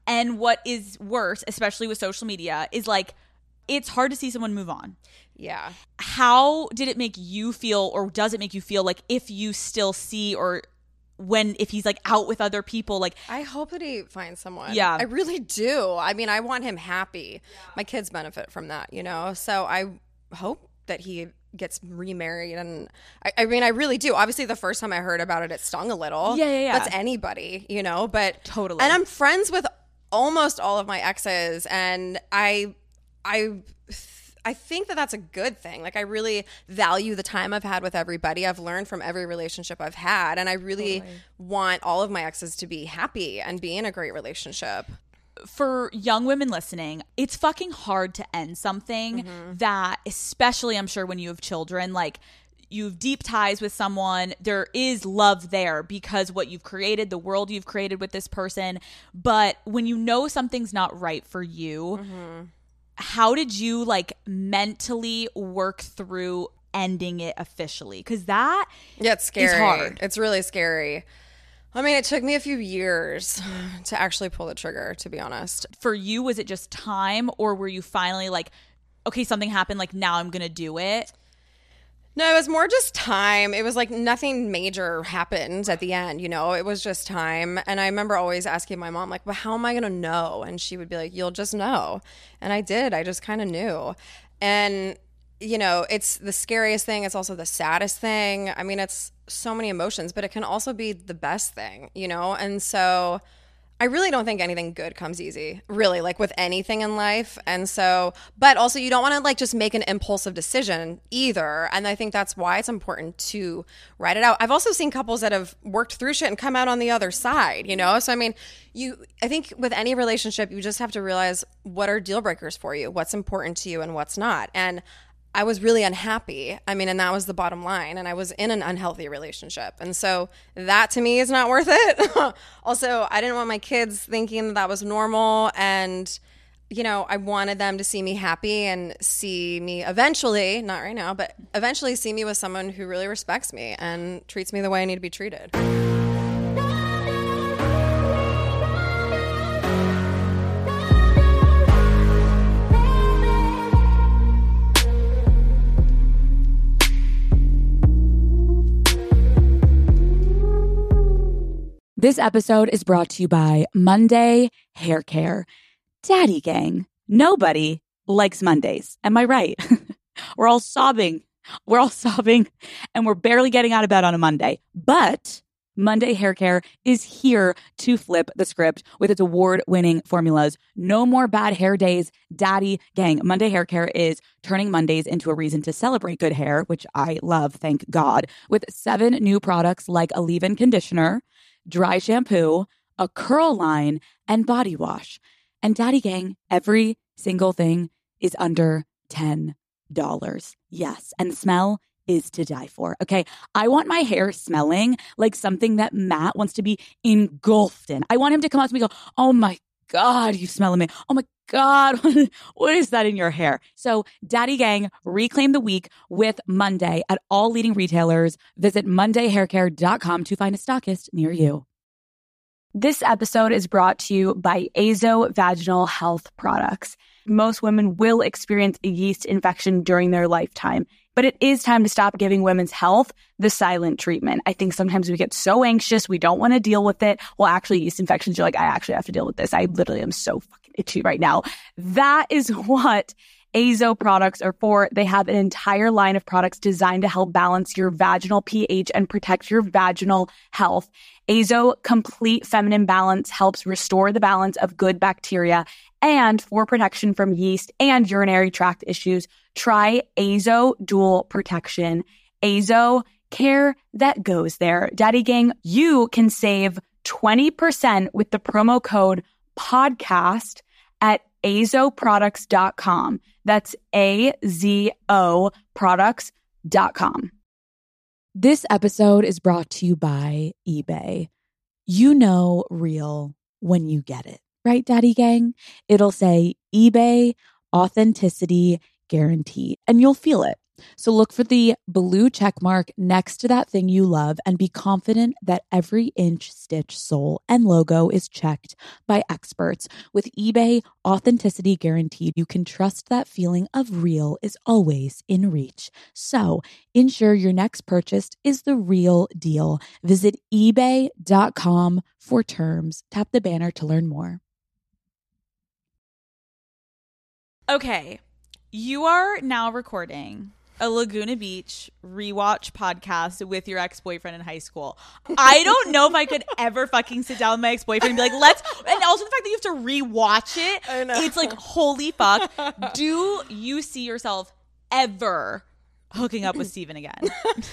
And what is worse, especially with social media, is like it's hard to see someone move on. Yeah. How did it make you feel, or does it make you feel, like if you still see, or if he's like out with other people? Like, I hope that he finds someone. Yeah. I really do. I mean, I want him happy. My kids benefit from that, you know? So I hope that he gets remarried. And I mean, I really do. Obviously, the first time I heard about it, it stung a little. Yeah. That's anybody, you know? But Totally. And I'm friends with almost all of my exes, and I think that that's a good thing. Like, I really value the time I've had with everybody. I've learned from every relationship I've had, and I really want all of my exes to be happy and be in a great relationship. For young women listening, it's fucking hard to end something that, especially I'm sure when you have children, like you have deep ties with someone, there is love there because what you've created, the world you've created with this person. But when you know something's not right for you, how did you like mentally work through ending it officially? Because that it's scary. is hard. It's really scary. I mean, it took me a few years to actually pull the trigger, to be honest. For you, was it just time, or were you finally like, okay, something happened, like now I'm going to do it? No, it was more just time. It was like nothing major happened at the end, you know? It was just time. And I remember always asking my mom, like, well, how am I going to know? And she would be like, you'll just know. And I did. I just kind of knew. And, you know, it's the scariest thing. It's also the saddest thing. I mean, it's so many emotions, but it can also be the best thing, you know? And so I really don't think anything good comes easy, really, like with anything in life. And so, but also you don't want to like just make an impulsive decision either. And I think that's why it's important to write it out. I've also seen couples that have worked through shit and come out on the other side, you know? So, I mean, I think with any relationship, you just have to realize what are deal breakers for you, what's important to you and what's not. And I was really unhappy. I mean, and that was the bottom line. And I was in an unhealthy relationship. And so that to me is not worth it. Also, I didn't want my kids thinking that was normal. And, you know, I wanted them to see me happy and see me eventually, not right now, but eventually see me with someone who really respects me and treats me the way I need to be treated. This episode is brought to you by Monday Hair Care. Daddy gang, nobody likes Mondays. Am I right? We're all sobbing. And we're barely getting out of bed on a Monday. But Monday Hair Care is here to flip the script with its award-winning formulas. No more bad hair days, daddy gang. Monday Hair Care is turning Mondays into a reason to celebrate good hair, which I love, thank God, with 7 new products like a leave-in conditioner, dry shampoo, a curl line, and body wash. And daddy gang, every single thing is under $10. Yes, and the smell is to die for. Okay, I want my hair smelling like something that Matt wants to be engulfed in. I want him to come out to me and go, oh my God, you smell amazing. Oh my God, what is that in your hair? So daddy gang, reclaim the week with Monday at all leading retailers. Visit mondayhaircare.com to find a stockist near you. This episode is brought to you by Azo Vaginal Health Products. Most women will experience a yeast infection during their lifetime, but it is time to stop giving women's health the silent treatment. I think sometimes we get so anxious, we don't want to deal with it. Well, actually, yeast infections, you're like, I actually have to deal with this. I literally am so fucking itchy right now. That is what Azo products are for. They have an entire line of products designed to help balance your vaginal pH and protect your vaginal health. Azo Complete Feminine Balance helps restore the balance of good bacteria and for protection from yeast and urinary tract issues. Try Azo Dual Protection. Azo, care that goes there. Daddy gang, you can save 20% with the promo code podcast at azoproducts.com. That's AZO products.com. This episode is brought to you by eBay. You know real when you get it, right, daddy gang? It'll say eBay authenticity guarantee, and you'll feel it. So look for the blue check mark next to that thing you love and be confident that every inch, stitch, sole, and logo is checked by experts. With eBay Authenticity Guaranteed, you can trust that feeling of real is always in reach. So ensure your next purchase is the real deal. Visit ebay.com for terms. Tap the banner to learn more. Okay, you are now recording a Laguna Beach rewatch podcast with your ex-boyfriend in high school. I don't know if I could ever fucking sit down with my ex-boyfriend and be like, and also the fact that you have to rewatch it, I know. it's like, holy fuck. Do you see yourself ever hooking up with Steven again?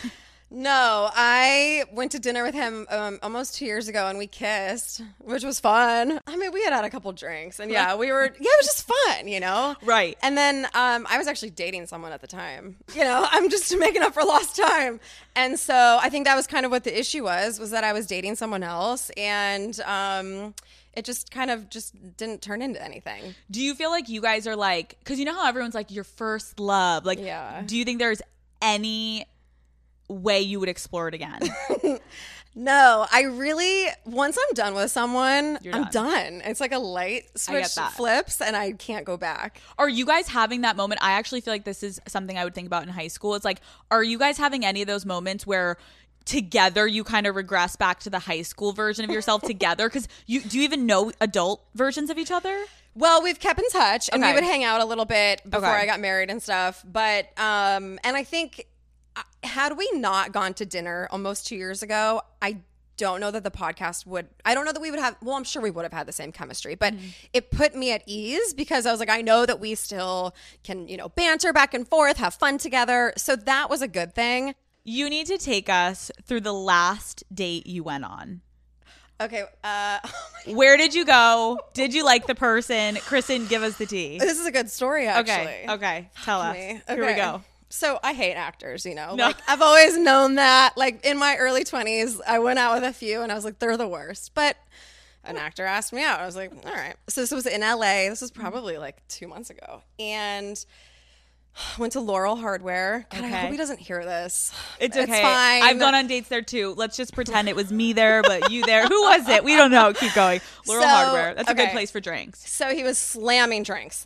No, I went to dinner with him almost 2 years ago and we kissed, which was fun. I mean, we had a couple drinks and it was just fun, you know? Right. And then I was actually dating someone at the time. You know, I'm just making up for lost time. And so I think that was kind of what the issue was that I was dating someone else and it just kind of just didn't turn into anything. Do you feel like you guys are like, because you know how everyone's like your first love? Like, yeah. Do you think there's any way you would explore it again? No, I really, once I'm done with someone, You're I'm done. It's like a light switch flips and I can't go back. Are you guys having that moment? I actually feel like this is something I would think about in high school. It's like, are you guys having any of those moments where together you kind of regress back to the high school version of yourself together? Because do you even know adult versions of each other? Well, we've kept in touch and Okay. we would hang out a little bit before Okay. I got married and stuff. But, and I think, had we not gone to dinner almost 2 years ago, I don't know that the podcast I don't know that we would have, well, I'm sure we would have had the same chemistry, but it put me at ease because I was like, I know that we still can, you know, banter back and forth, have fun together. So that was a good thing. You need to take us through the last date you went on. Okay. Where did you go? Did you like the person? Kristen, give us the tea. This is a good story, actually. Okay. Tell us. Me. Here we go. So I hate actors, you know. No. Like I've always known that. Like in my early 20s, I went out with a few and I was like, they're the worst. But an actor asked me out. I was like, all right. So this was in LA. This was probably like 2 months ago. And went to Laurel Hardware. God, I hope he doesn't hear this. It's okay. It's fine. I've gone on dates there too. Let's just pretend it was me there, but you there. Who was it? We don't know. Keep going. Laurel Hardware. That's a good place for drinks. So he was slamming drinks.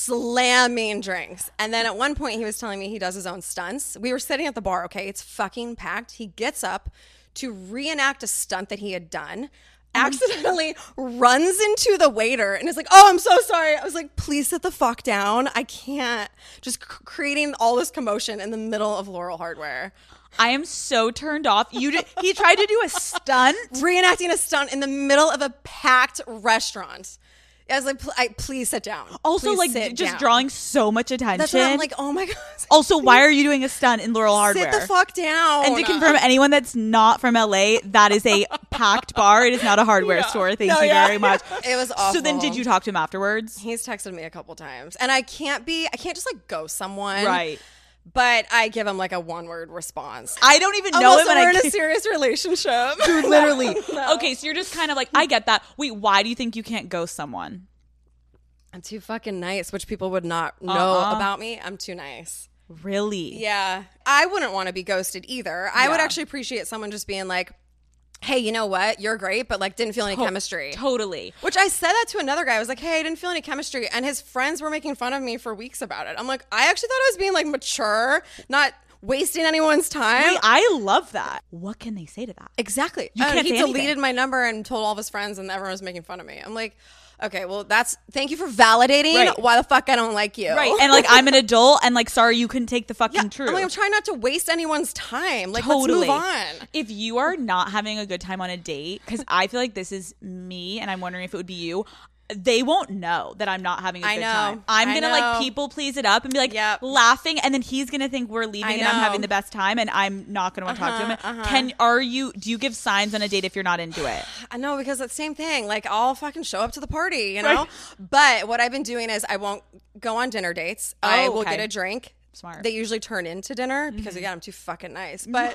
And then at one point he was telling me he does his own stunts. We were sitting at the bar, okay? It's fucking packed. He gets up to reenact a stunt that he had done, accidentally runs into the waiter and is like, oh, I'm so sorry. I was like, please sit the fuck down. I can't. Just creating all this commotion in the middle of Laurel Hardware. I am so turned off. He tried to do a stunt. Reenacting a stunt in the middle of a packed restaurant. I was like, please sit down. Also, Please like, sit just down. drawing so much attention. That's what I'm like, oh my God. Also, why are you doing a stunt in Laurel Hardware? Sit the fuck down. And to confirm, anyone that's not from LA, that is a packed bar. It is not a hardware store. Thank you very much. It was awful. So then did you talk to him afterwards? He's texted me a couple times. And I can't just like ghost someone. Right. But I give him like a one-word response. I don't even know Almost him. we're in a serious relationship. Dude, literally. No. Okay, so you're just kind of like, I get that. Wait, why do you think you can't ghost someone? I'm too fucking nice, which people would not know about me. I'm too nice. Really? Yeah. I wouldn't want to be ghosted either. I would actually appreciate someone just being like, hey, you know what? You're great, but like didn't feel any chemistry. Totally. Which I said that to another guy. I was like, hey, I didn't feel any chemistry. And his friends were making fun of me for weeks about it. I'm like, I actually thought I was being like mature, not wasting anyone's time. Wait, I love that. What can they say to that? Exactly. You can't he say deleted anything. my number and told all of his friends and everyone was making fun of me. I'm like, okay, well, thank you for validating why the fuck I don't like you. Right. And like, I'm an adult and like, sorry, you couldn't take the fucking truth. I'm trying not to waste anyone's time. Like, Totally. let's move on. If you are not having a good time on a date, because I feel like this is me and I'm wondering if it would be you, they won't know that I'm not having a good time. I'm going to like people please it up and be like laughing. And then he's going to think we're leaving and I'm having the best time and I'm not going to want to talk to him. Do you give signs on a date if you're not into it? I know, because it's the same thing. Like, I'll fucking show up to the party, you know? Right. But what I've been doing is I won't go on dinner dates. I will get a drink. Smart. They usually turn into dinner because, again, I'm too fucking nice. But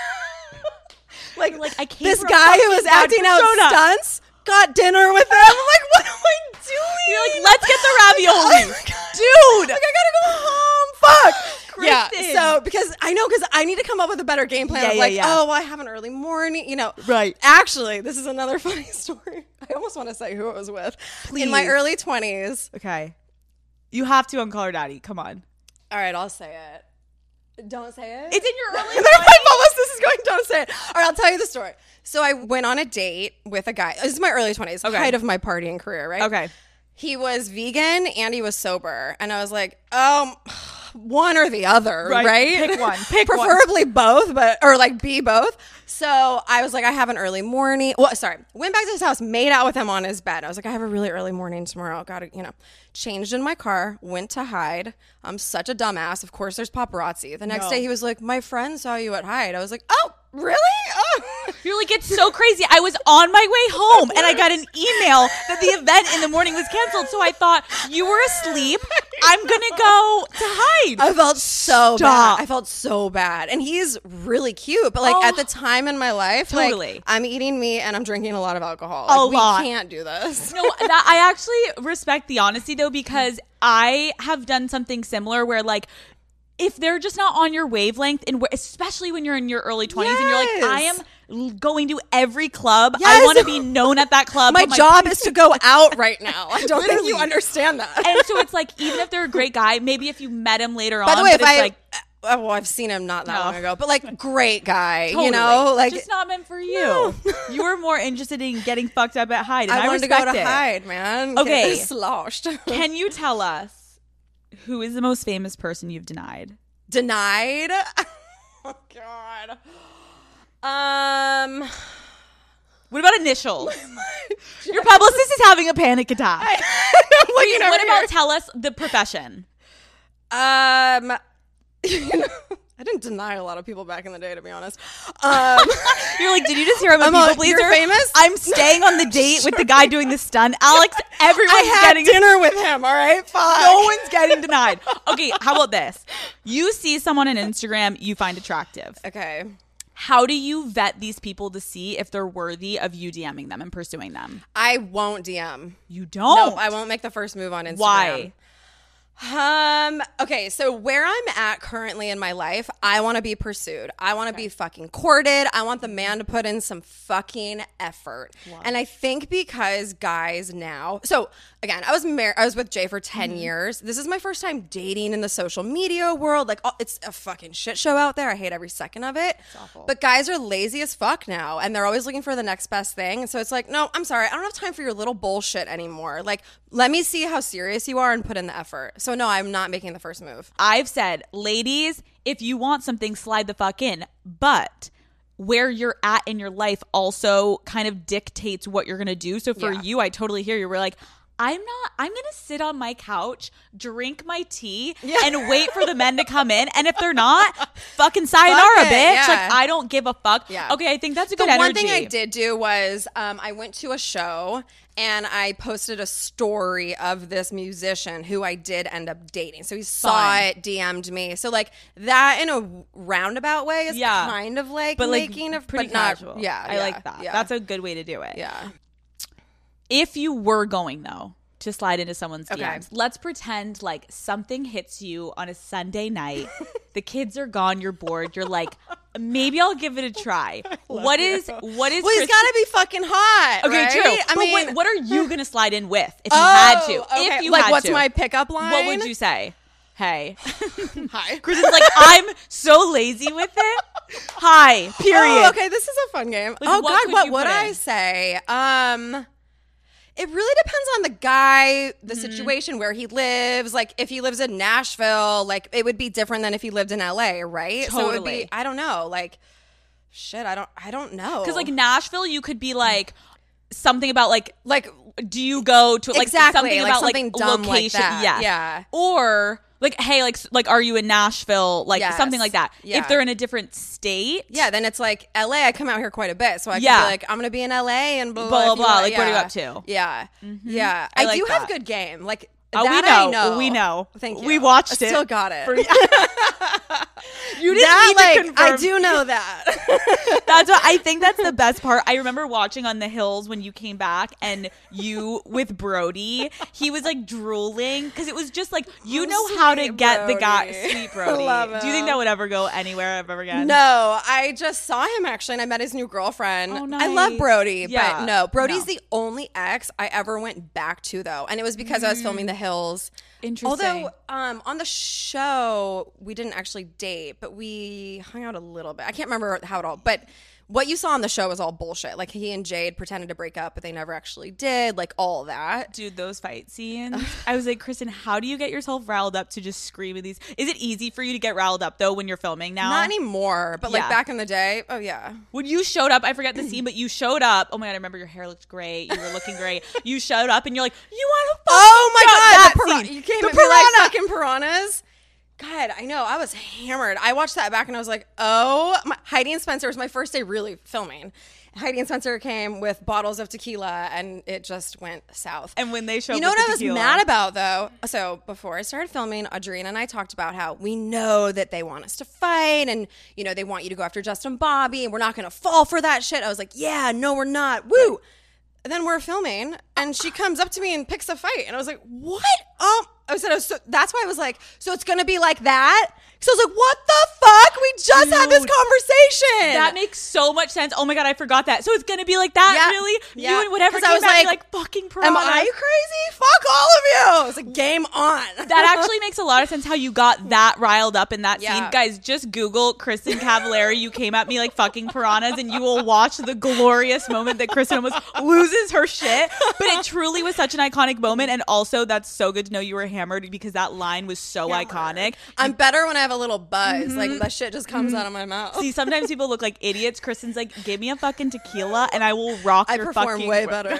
like I can't. This guy who was acting out stunts got dinner with them. I'm like, what am I doing? You're like, let's get the ravioli. Oh, dude. Like, I gotta go home. Fuck. Kristen. Yeah, so because I need to come up with a better game plan of oh, well, I have an early morning, Right. Actually, this is another funny story. I almost want to say who it was with. Please. In my early 20s. Okay. You have to on Call Her Daddy. Come on. All right, I'll say it. Don't say it. It's in your early 20s. This is going, don't say it. All right, I'll tell you the story. So I went on a date with a guy. This is my early 20s, height of my partying career, right? Okay. He was vegan and he was sober. And I was like, one or the other, right? Pick one. Preferably both, or be both. So I was like, I have an early morning. Well, sorry. Went back to his house, made out with him on his bed. I was like, I have a really early morning tomorrow. Got to, changed in my car, went to Hyde. I'm such a dumbass. Of course, there's paparazzi. The next day he was like, my friend saw you at Hyde. I was like, oh, really? Oh. You're like, it's so crazy. I was on my way home and I got an email that the event in the morning was canceled. So I thought you were asleep. I'm going to go to Hyde. I felt so bad. I felt so bad. And he's really cute. But at the time in my life, totally. I'm eating meat and I'm drinking a lot of alcohol. We can't do this. No, I actually respect the honesty though, because I have done something similar where if they're just not on your wavelength, and especially when you're in your early 20s and you're like, I am going to every club. Yes. I want to be known at that club. My job is to go out right now. I don't think you understand that. And so it's even if they're a great guy, maybe if you met him later on. By the way, I've seen him not that long ago, but great guy, totally. Just not meant for you. No. You were more interested in getting fucked up at Hyde, and I wanted to go to Hyde, man. Okay, sloshed. Can you tell us who is the most famous person you've denied? Denied? Oh God. What about initials? Your publicist is having a panic attack. What about tell us the profession? I didn't deny a lot of people back in the day, to be honest. You're like, did you just hear I'm a people pleaser? You're famous? I'm staying on the date with the guy doing the stunt. Alex, everyone's getting dinner with him, all right? Fine. No one's getting denied. Okay, how about this? You see someone on Instagram you find attractive. Okay. How do you vet these people to see if they're worthy of you DMing them and pursuing them? I won't DM. You don't? No, I won't make the first move on Instagram. Why? Okay, so where I'm at currently in my life, I want to be pursued. I want to be fucking courted. I want the man to put in some fucking effort. Wow. And I think because guys now, so again, I was with Jay for 10 years. This is my first time dating in the social media world. It's a fucking shit show out there. I hate every second of it. It's awful. But guys are lazy as fuck now, and they're always looking for the next best thing. And so it's no, I'm sorry, I don't have time for your little bullshit anymore. Let me see how serious you are and put in the effort. So no, I'm not making the first move. I've said, ladies, if you want something, slide the fuck in. But where you're at in your life also kind of dictates what you're going to do. So for you, I totally hear you. We're like, I'm going to sit on my couch, drink my tea, and wait for the men to come in. And if they're not, fucking sayonara, bitch. Yeah. I don't give a fuck. Yeah. Okay, I think that's a good energy. The one thing I did do was I went to a show and I posted a story of this musician who I did end up dating. So he saw it, DM'd me. So that in a roundabout way is kind of making of pretty casual. I like that. Yeah. That's a good way to do it. Yeah. If you were going, though, to slide into someone's DMs, let's pretend something hits you on a Sunday night. The kids are gone. You're bored. You're like, maybe I'll give it a try. What is? Well, he's got to be fucking hot. Okay, right? True. What are you going to slide in with if you had to? Okay. If you had what's to. my pickup line? What would you say? Hey. Hi. Kristen's like, I'm so lazy with it. Hi. Period. Oh, okay. This is a fun game. What would I say? It really depends on the guy, the situation, where he lives. If he lives in Nashville, it would be different than if he lived in LA, right? Totally. So it would be, I don't know, shit, I don't know. Because Nashville, you could be something about do you go to exactly something about something dumb location? Like that. Yeah. Or hey, are you in Nashville? Yes. Something like that. Yeah. If they're in a different state. Yeah, then it's LA. I come out here quite a bit. So I can be I'm going to be in LA and blah, blah, blah. What are you up to? Yeah. Mm-hmm. Yeah. I do have good game. We know. Thank you. We watched it. Still got it. You didn't need to confirm. I do know that. That's what I think. That's the best part. I remember watching on the hills when you came back and you with Brody. He was like drooling because it was just like know how to get the guy. Sweet Brody. Love him. Do you think that would ever go anywhere ever again? No, I just saw him actually, and I met his new girlfriend. Oh, nice. I love Brody, Yeah. but no, Brody's the only ex I ever went back to though, and it was because I was filming The Hills. Interesting. Although on the show we didn't actually date, but we hung out a little bit. I can't remember how it all, but what you saw on the show was all bullshit. Like he and Jade pretended to break up, but they never actually did. Like all that. Dude, those fight scenes. I was like, Kristen, how do you get yourself riled up to just scream at these? Is it easy for you to get riled up though when you're filming now? Not anymore, but like back in the day, oh yeah. When you showed up, I forget the scene, but you showed up. Oh my God, I remember your hair looked great. You were looking great. You showed up and you're like, you want to oh my God, that scene. You came the at me like fucking piranhas. God, I know. I was hammered. I watched that back and I was like, Heidi and Spencer was my first day really filming. Heidi and Spencer came with bottles of tequila and it just went south. And when they showed You know what I was mad about though? So before I started filming, Audrina and I talked about how we know that they want us to fight and, you know, they want you to go after Justin Bobby and we're not going to fall for that shit. I was like, yeah, no, we're not. Woo. And then we're filming and she comes up to me and picks a fight. And I was like, what? That's why I was like, so it's going to be like that? So I was like, what the fuck? We just had this conversation. That makes so much sense. Oh my God, I forgot that. So it's going to be like that, yeah. really? Yeah. You and whatever came I was at me like fucking piranha. Am I crazy? Fuck all of you. It's like game on. That actually makes a lot of sense how you got that riled up in that Yeah. scene. Guys, just Google Kristen Cavallari, you came at me like fucking piranhas, and you will watch the glorious moment that Kristen almost loses her shit. But it truly was such an iconic moment. And also, that's so good to know you were hammered because that line was so iconic. I'm better when I have a little buzz. Like that shit just comes out of my mouth. See, sometimes people look like idiots. Kristen's like, give me a fucking tequila and I will rock your fucking... I perform way better.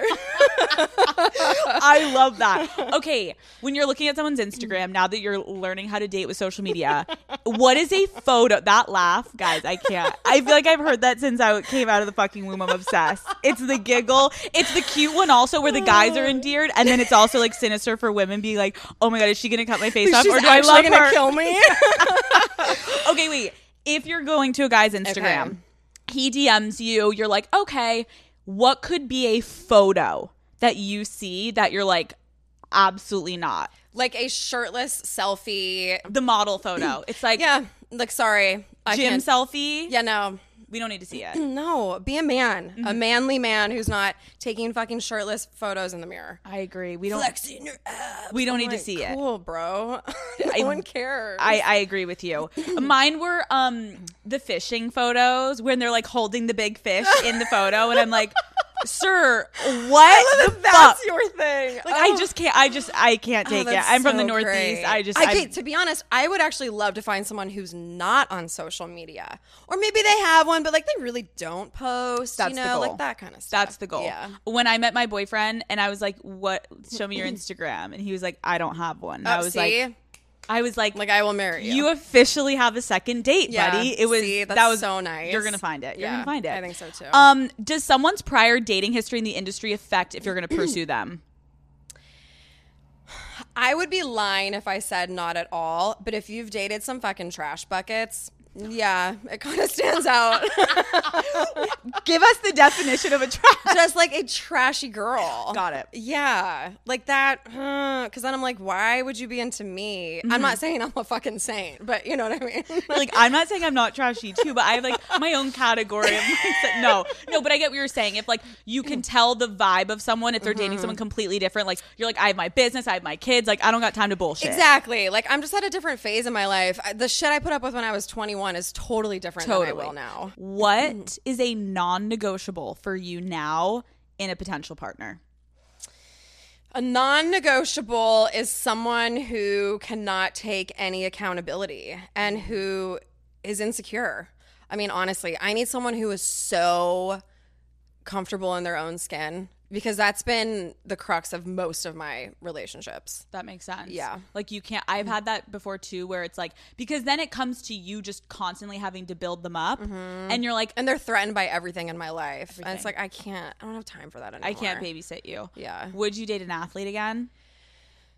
I love that. Okay, when you're looking at someone's Instagram, now that you're learning how to date with social media, what is a photo? That laugh, guys, I can't. I feel like I've heard that since I came out of the fucking womb. I'm obsessed. It's the giggle. It's the cute one also where the guys are endeared, and then it's also like sinister for women being like, oh my God, is she going to cut my face off or do I love gonna her? Kill me? Okay, wait. If you're going to a guy's Instagram, he DMs you, you're like, okay, what could be a photo that you see that you're like, absolutely not? Like a shirtless selfie. The model photo. It's like, yeah, like, sorry. Gym selfie? Yeah, no. We don't need to see it. No, be a man. A manly man who's not taking fucking shirtless photos in the mirror. I agree. We don't flexing your abs. We don't need to see it. Cool, bro. No one cares. I agree with you. Mine were the fishing photos when they're like holding the big fish in the photo, and I'm like, sir, what? I love that's your thing. Like I can't take it. I'm from the Northeast. Great. To be honest, I would actually love to find someone who's not on social media, or maybe they have one, but like they really don't post. That's the goal. Like that kind of stuff. That's the goal. Yeah. When I met my boyfriend, and I was like, "What? Show me your Instagram," and he was like, "I don't have one." And I was like, I will marry you. You officially have a second date, buddy. It was that was so nice. You're gonna find it. You're gonna find it. I think so too. Does someone's prior dating history in the industry affect if you're gonna pursue them? I would be lying if I said not at all. But if you've dated some fucking trash buckets, yeah, it kind of stands out. Give us the definition of a trash. Just like a trashy girl. Got it. Yeah, like that. Because then I'm like, why would you be into me? I'm not saying I'm a fucking saint, but you know what I mean. Like, I'm not saying I'm not trashy too, but I have like my own category of mindset. No, but I get what you're saying. If like you can tell the vibe of someone if they're dating someone completely different, like you're like, I have my business, I have my kids, like I don't got time to bullshit. Exactly. Like I'm just at a different phase in my life. The shit I put up with when I was 21 is totally different than I will now. What is a non-negotiable for you now in a potential partner? A non-negotiable is someone who cannot take any accountability and who is insecure. I mean, honestly, I need someone who is so comfortable in their own skin, because that's been the crux of most of my relationships. That makes sense. Yeah. Like you can't, I've had that before too, where it's like, because then it comes to you just constantly having to build them up and you're like, and they're threatened by everything in my life. Everything. And it's like, I don't have time for that anymore. I can't babysit you. Yeah. Would you date an athlete again?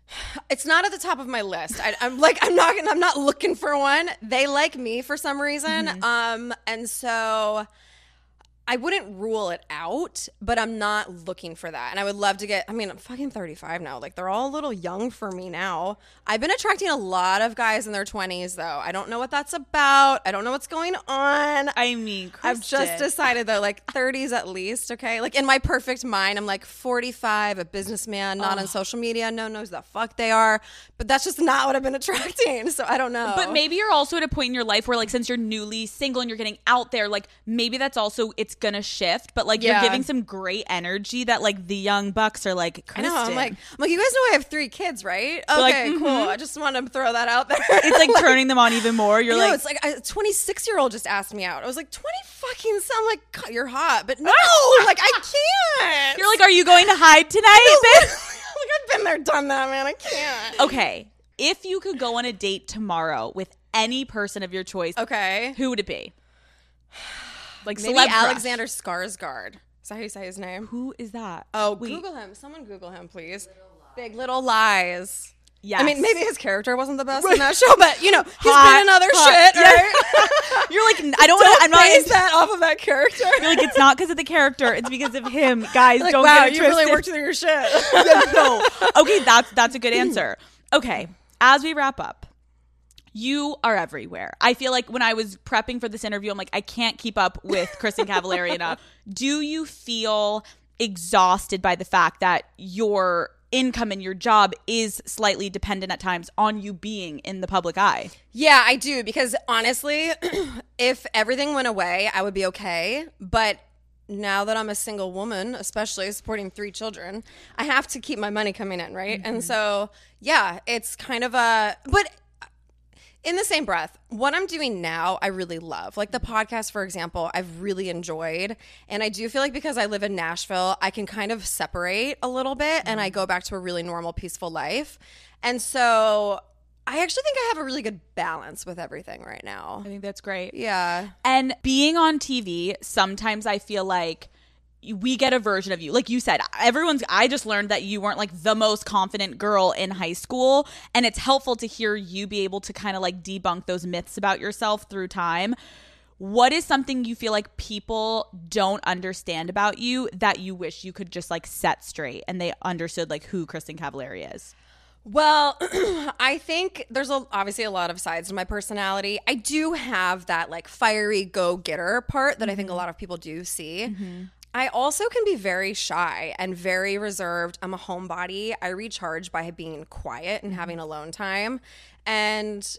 It's not at the top of my list. I'm not looking for one. They like me for some reason. And so I wouldn't rule it out, but I'm not looking for that. And I would love to get, I'm fucking 35 now. Like, they're all a little young for me now. I've been attracting a lot of guys in their 20s, though. I don't know what that's about. I don't know what's going on. Kristen. I've just decided, though, like 30s at least, okay? Like, in my perfect mind, I'm like 45, a businessman, not on social media, no one knows the fuck they are. But that's just not what I've been attracting, so I don't know. But maybe you're also at a point in your life where, like, since you're newly single and you're getting out there, like, maybe that's also, it's gonna shift, but like you're giving some great energy that like the young bucks are like, Kristen. I know, I'm like, you guys know I have 3 kids, right? Okay, like, cool. I just want to throw that out there. It's like turning them on even more. You're like, it's like a 26-year-old just asked me out. I was like, 20 fucking sound like, God, you're hot, but no, like I can't. You're like, are you going to hide tonight, bitch? Like, I've been there, done that, man. I can't. Okay, if you could go on a date tomorrow with any person of your choice, okay, who would it be? Like maybe Alexander Skarsgård. Is that how you say his name? Who is that? Oh, Google him. Someone Google him, please. Big Little Lies. Yes. I mean, maybe his character wasn't the best in that show, but you know, he's been in other shit, right? You're like, I don't want to. I'm not base that off of that character. You're like, it's not because of the character; it's because of him. Guys, like, don't wow, get it you twisted. really worked through your shit. No. Okay, that's a good answer. Okay, as we wrap up. You are everywhere. I feel like when I was prepping for this interview, I'm like, I can't keep up with Kristin Cavallari enough. Do you feel exhausted by the fact that your income and your job is slightly dependent at times on you being in the public eye? Yeah, I do. Because honestly, if everything went away, I would be okay. But now that I'm a single woman, especially supporting 3 children, I have to keep my money coming in, right? And so, yeah, it's kind of but in the same breath, what I'm doing now, I really love. Like the podcast, for example, I've really enjoyed. And I do feel like because I live in Nashville, I can kind of separate a little bit and I go back to a really normal, peaceful life. And so I actually think I have a really good balance with everything right now. I think that's great. Yeah. And being on TV, sometimes I feel like we get a version of you. Like you said, I just learned that you weren't like the most confident girl in high school. And it's helpful to hear you be able to kind of like debunk those myths about yourself through time. What is something you feel like people don't understand about you that you wish you could just like set straight and they understood like who Kristin Cavallari is? Well, I think there's obviously a lot of sides to my personality. I do have that like fiery go-getter part that I think a lot of people do see. I also can be very shy and very reserved. I'm a homebody. I recharge by being quiet and having alone time. And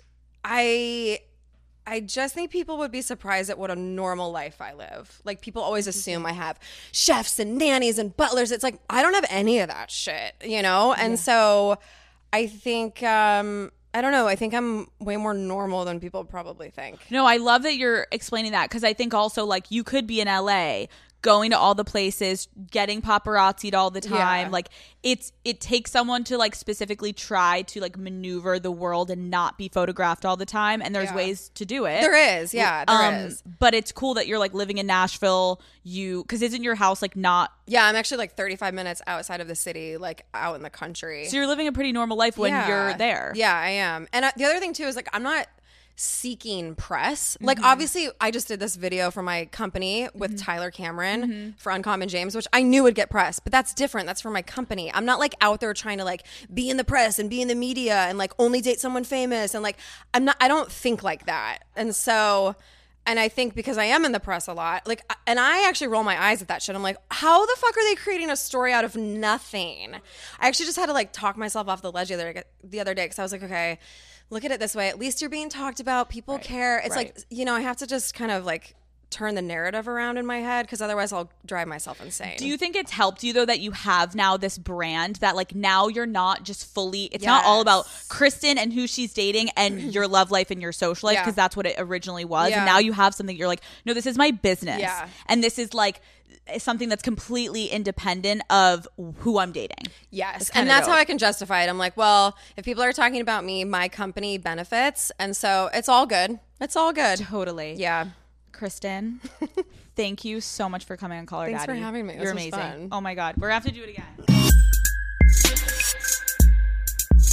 I just think people would be surprised at what a normal life I live. Like people always assume I have chefs and nannies and butlers. It's like I don't have any of that shit, you know? And so I think I don't know. I think I'm way more normal than people probably think. No, I love that you're explaining that because I think also like you could be in LA going to all the places, getting paparazzi'd all the time. Yeah. Like it takes someone to like specifically try to like maneuver the world and not be photographed all the time. And there's ways to do it. There is. Yeah, there is. But it's cool that you're like living in Nashville. Because isn't your house like not? Yeah, I'm actually like 35 minutes outside of the city, like out in the country. So you're living a pretty normal life when you're there. Yeah, I am. And the other thing too is like I'm not seeking press. Like obviously I just did this video for my company with Tyler Cameron for Uncommon James, which I knew would get press, but that's different. That's for my company. I'm not like out there trying to like be in the press and be in the media and like only date someone famous and like I don't think like that. And so and I think because I am in the press a lot, like, and I actually roll my eyes at that shit. I'm like, how the fuck are they creating a story out of nothing? I actually just had to like talk myself off the ledge the other day because I was like, okay, look at it this way. At least you're being talked about. People care. It's like, you know, I have to just kind of like turn the narrative around in my head because otherwise I'll drive myself insane. Do you think it's helped you though that you have now this brand that like now you're not just fully, it's not all about Kristin and who she's dating and your love life and your social life because that's what it originally was. And now you have something you're like, no, this is my business. And this is like something that's completely independent of who I'm dating. Yes. And that's how I can justify it. I'm like, well, if people are talking about me, my company benefits. And so it's all good. It's all good. Totally. Yeah. Kristin, thank you so much for coming on Call Her Daddy. Thanks for having me. You're amazing. Fun. Oh my God. We're going to have to do it again.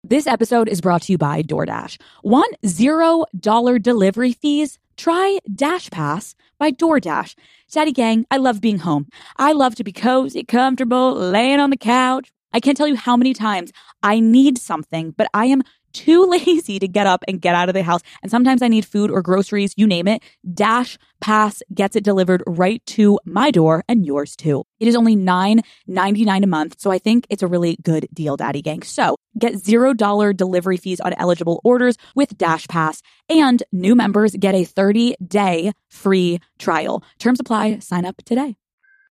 This episode is brought to you by DoorDash. Want $0 delivery fees? Try Dash Pass by DoorDash. Daddy gang, I love being home. I love to be cozy, comfortable, laying on the couch. I can't tell you how many times I need something, but I am too lazy to get up and get out of the house. And sometimes I need food or groceries, you name it. Dash Pass gets it delivered right to my door and yours too. It is only $9.99 a month, so I think it's a really good deal, Daddy Gang. So get $0 delivery fees on eligible orders with Dash Pass, and new members get a 30-day free trial. Terms apply. Sign up today.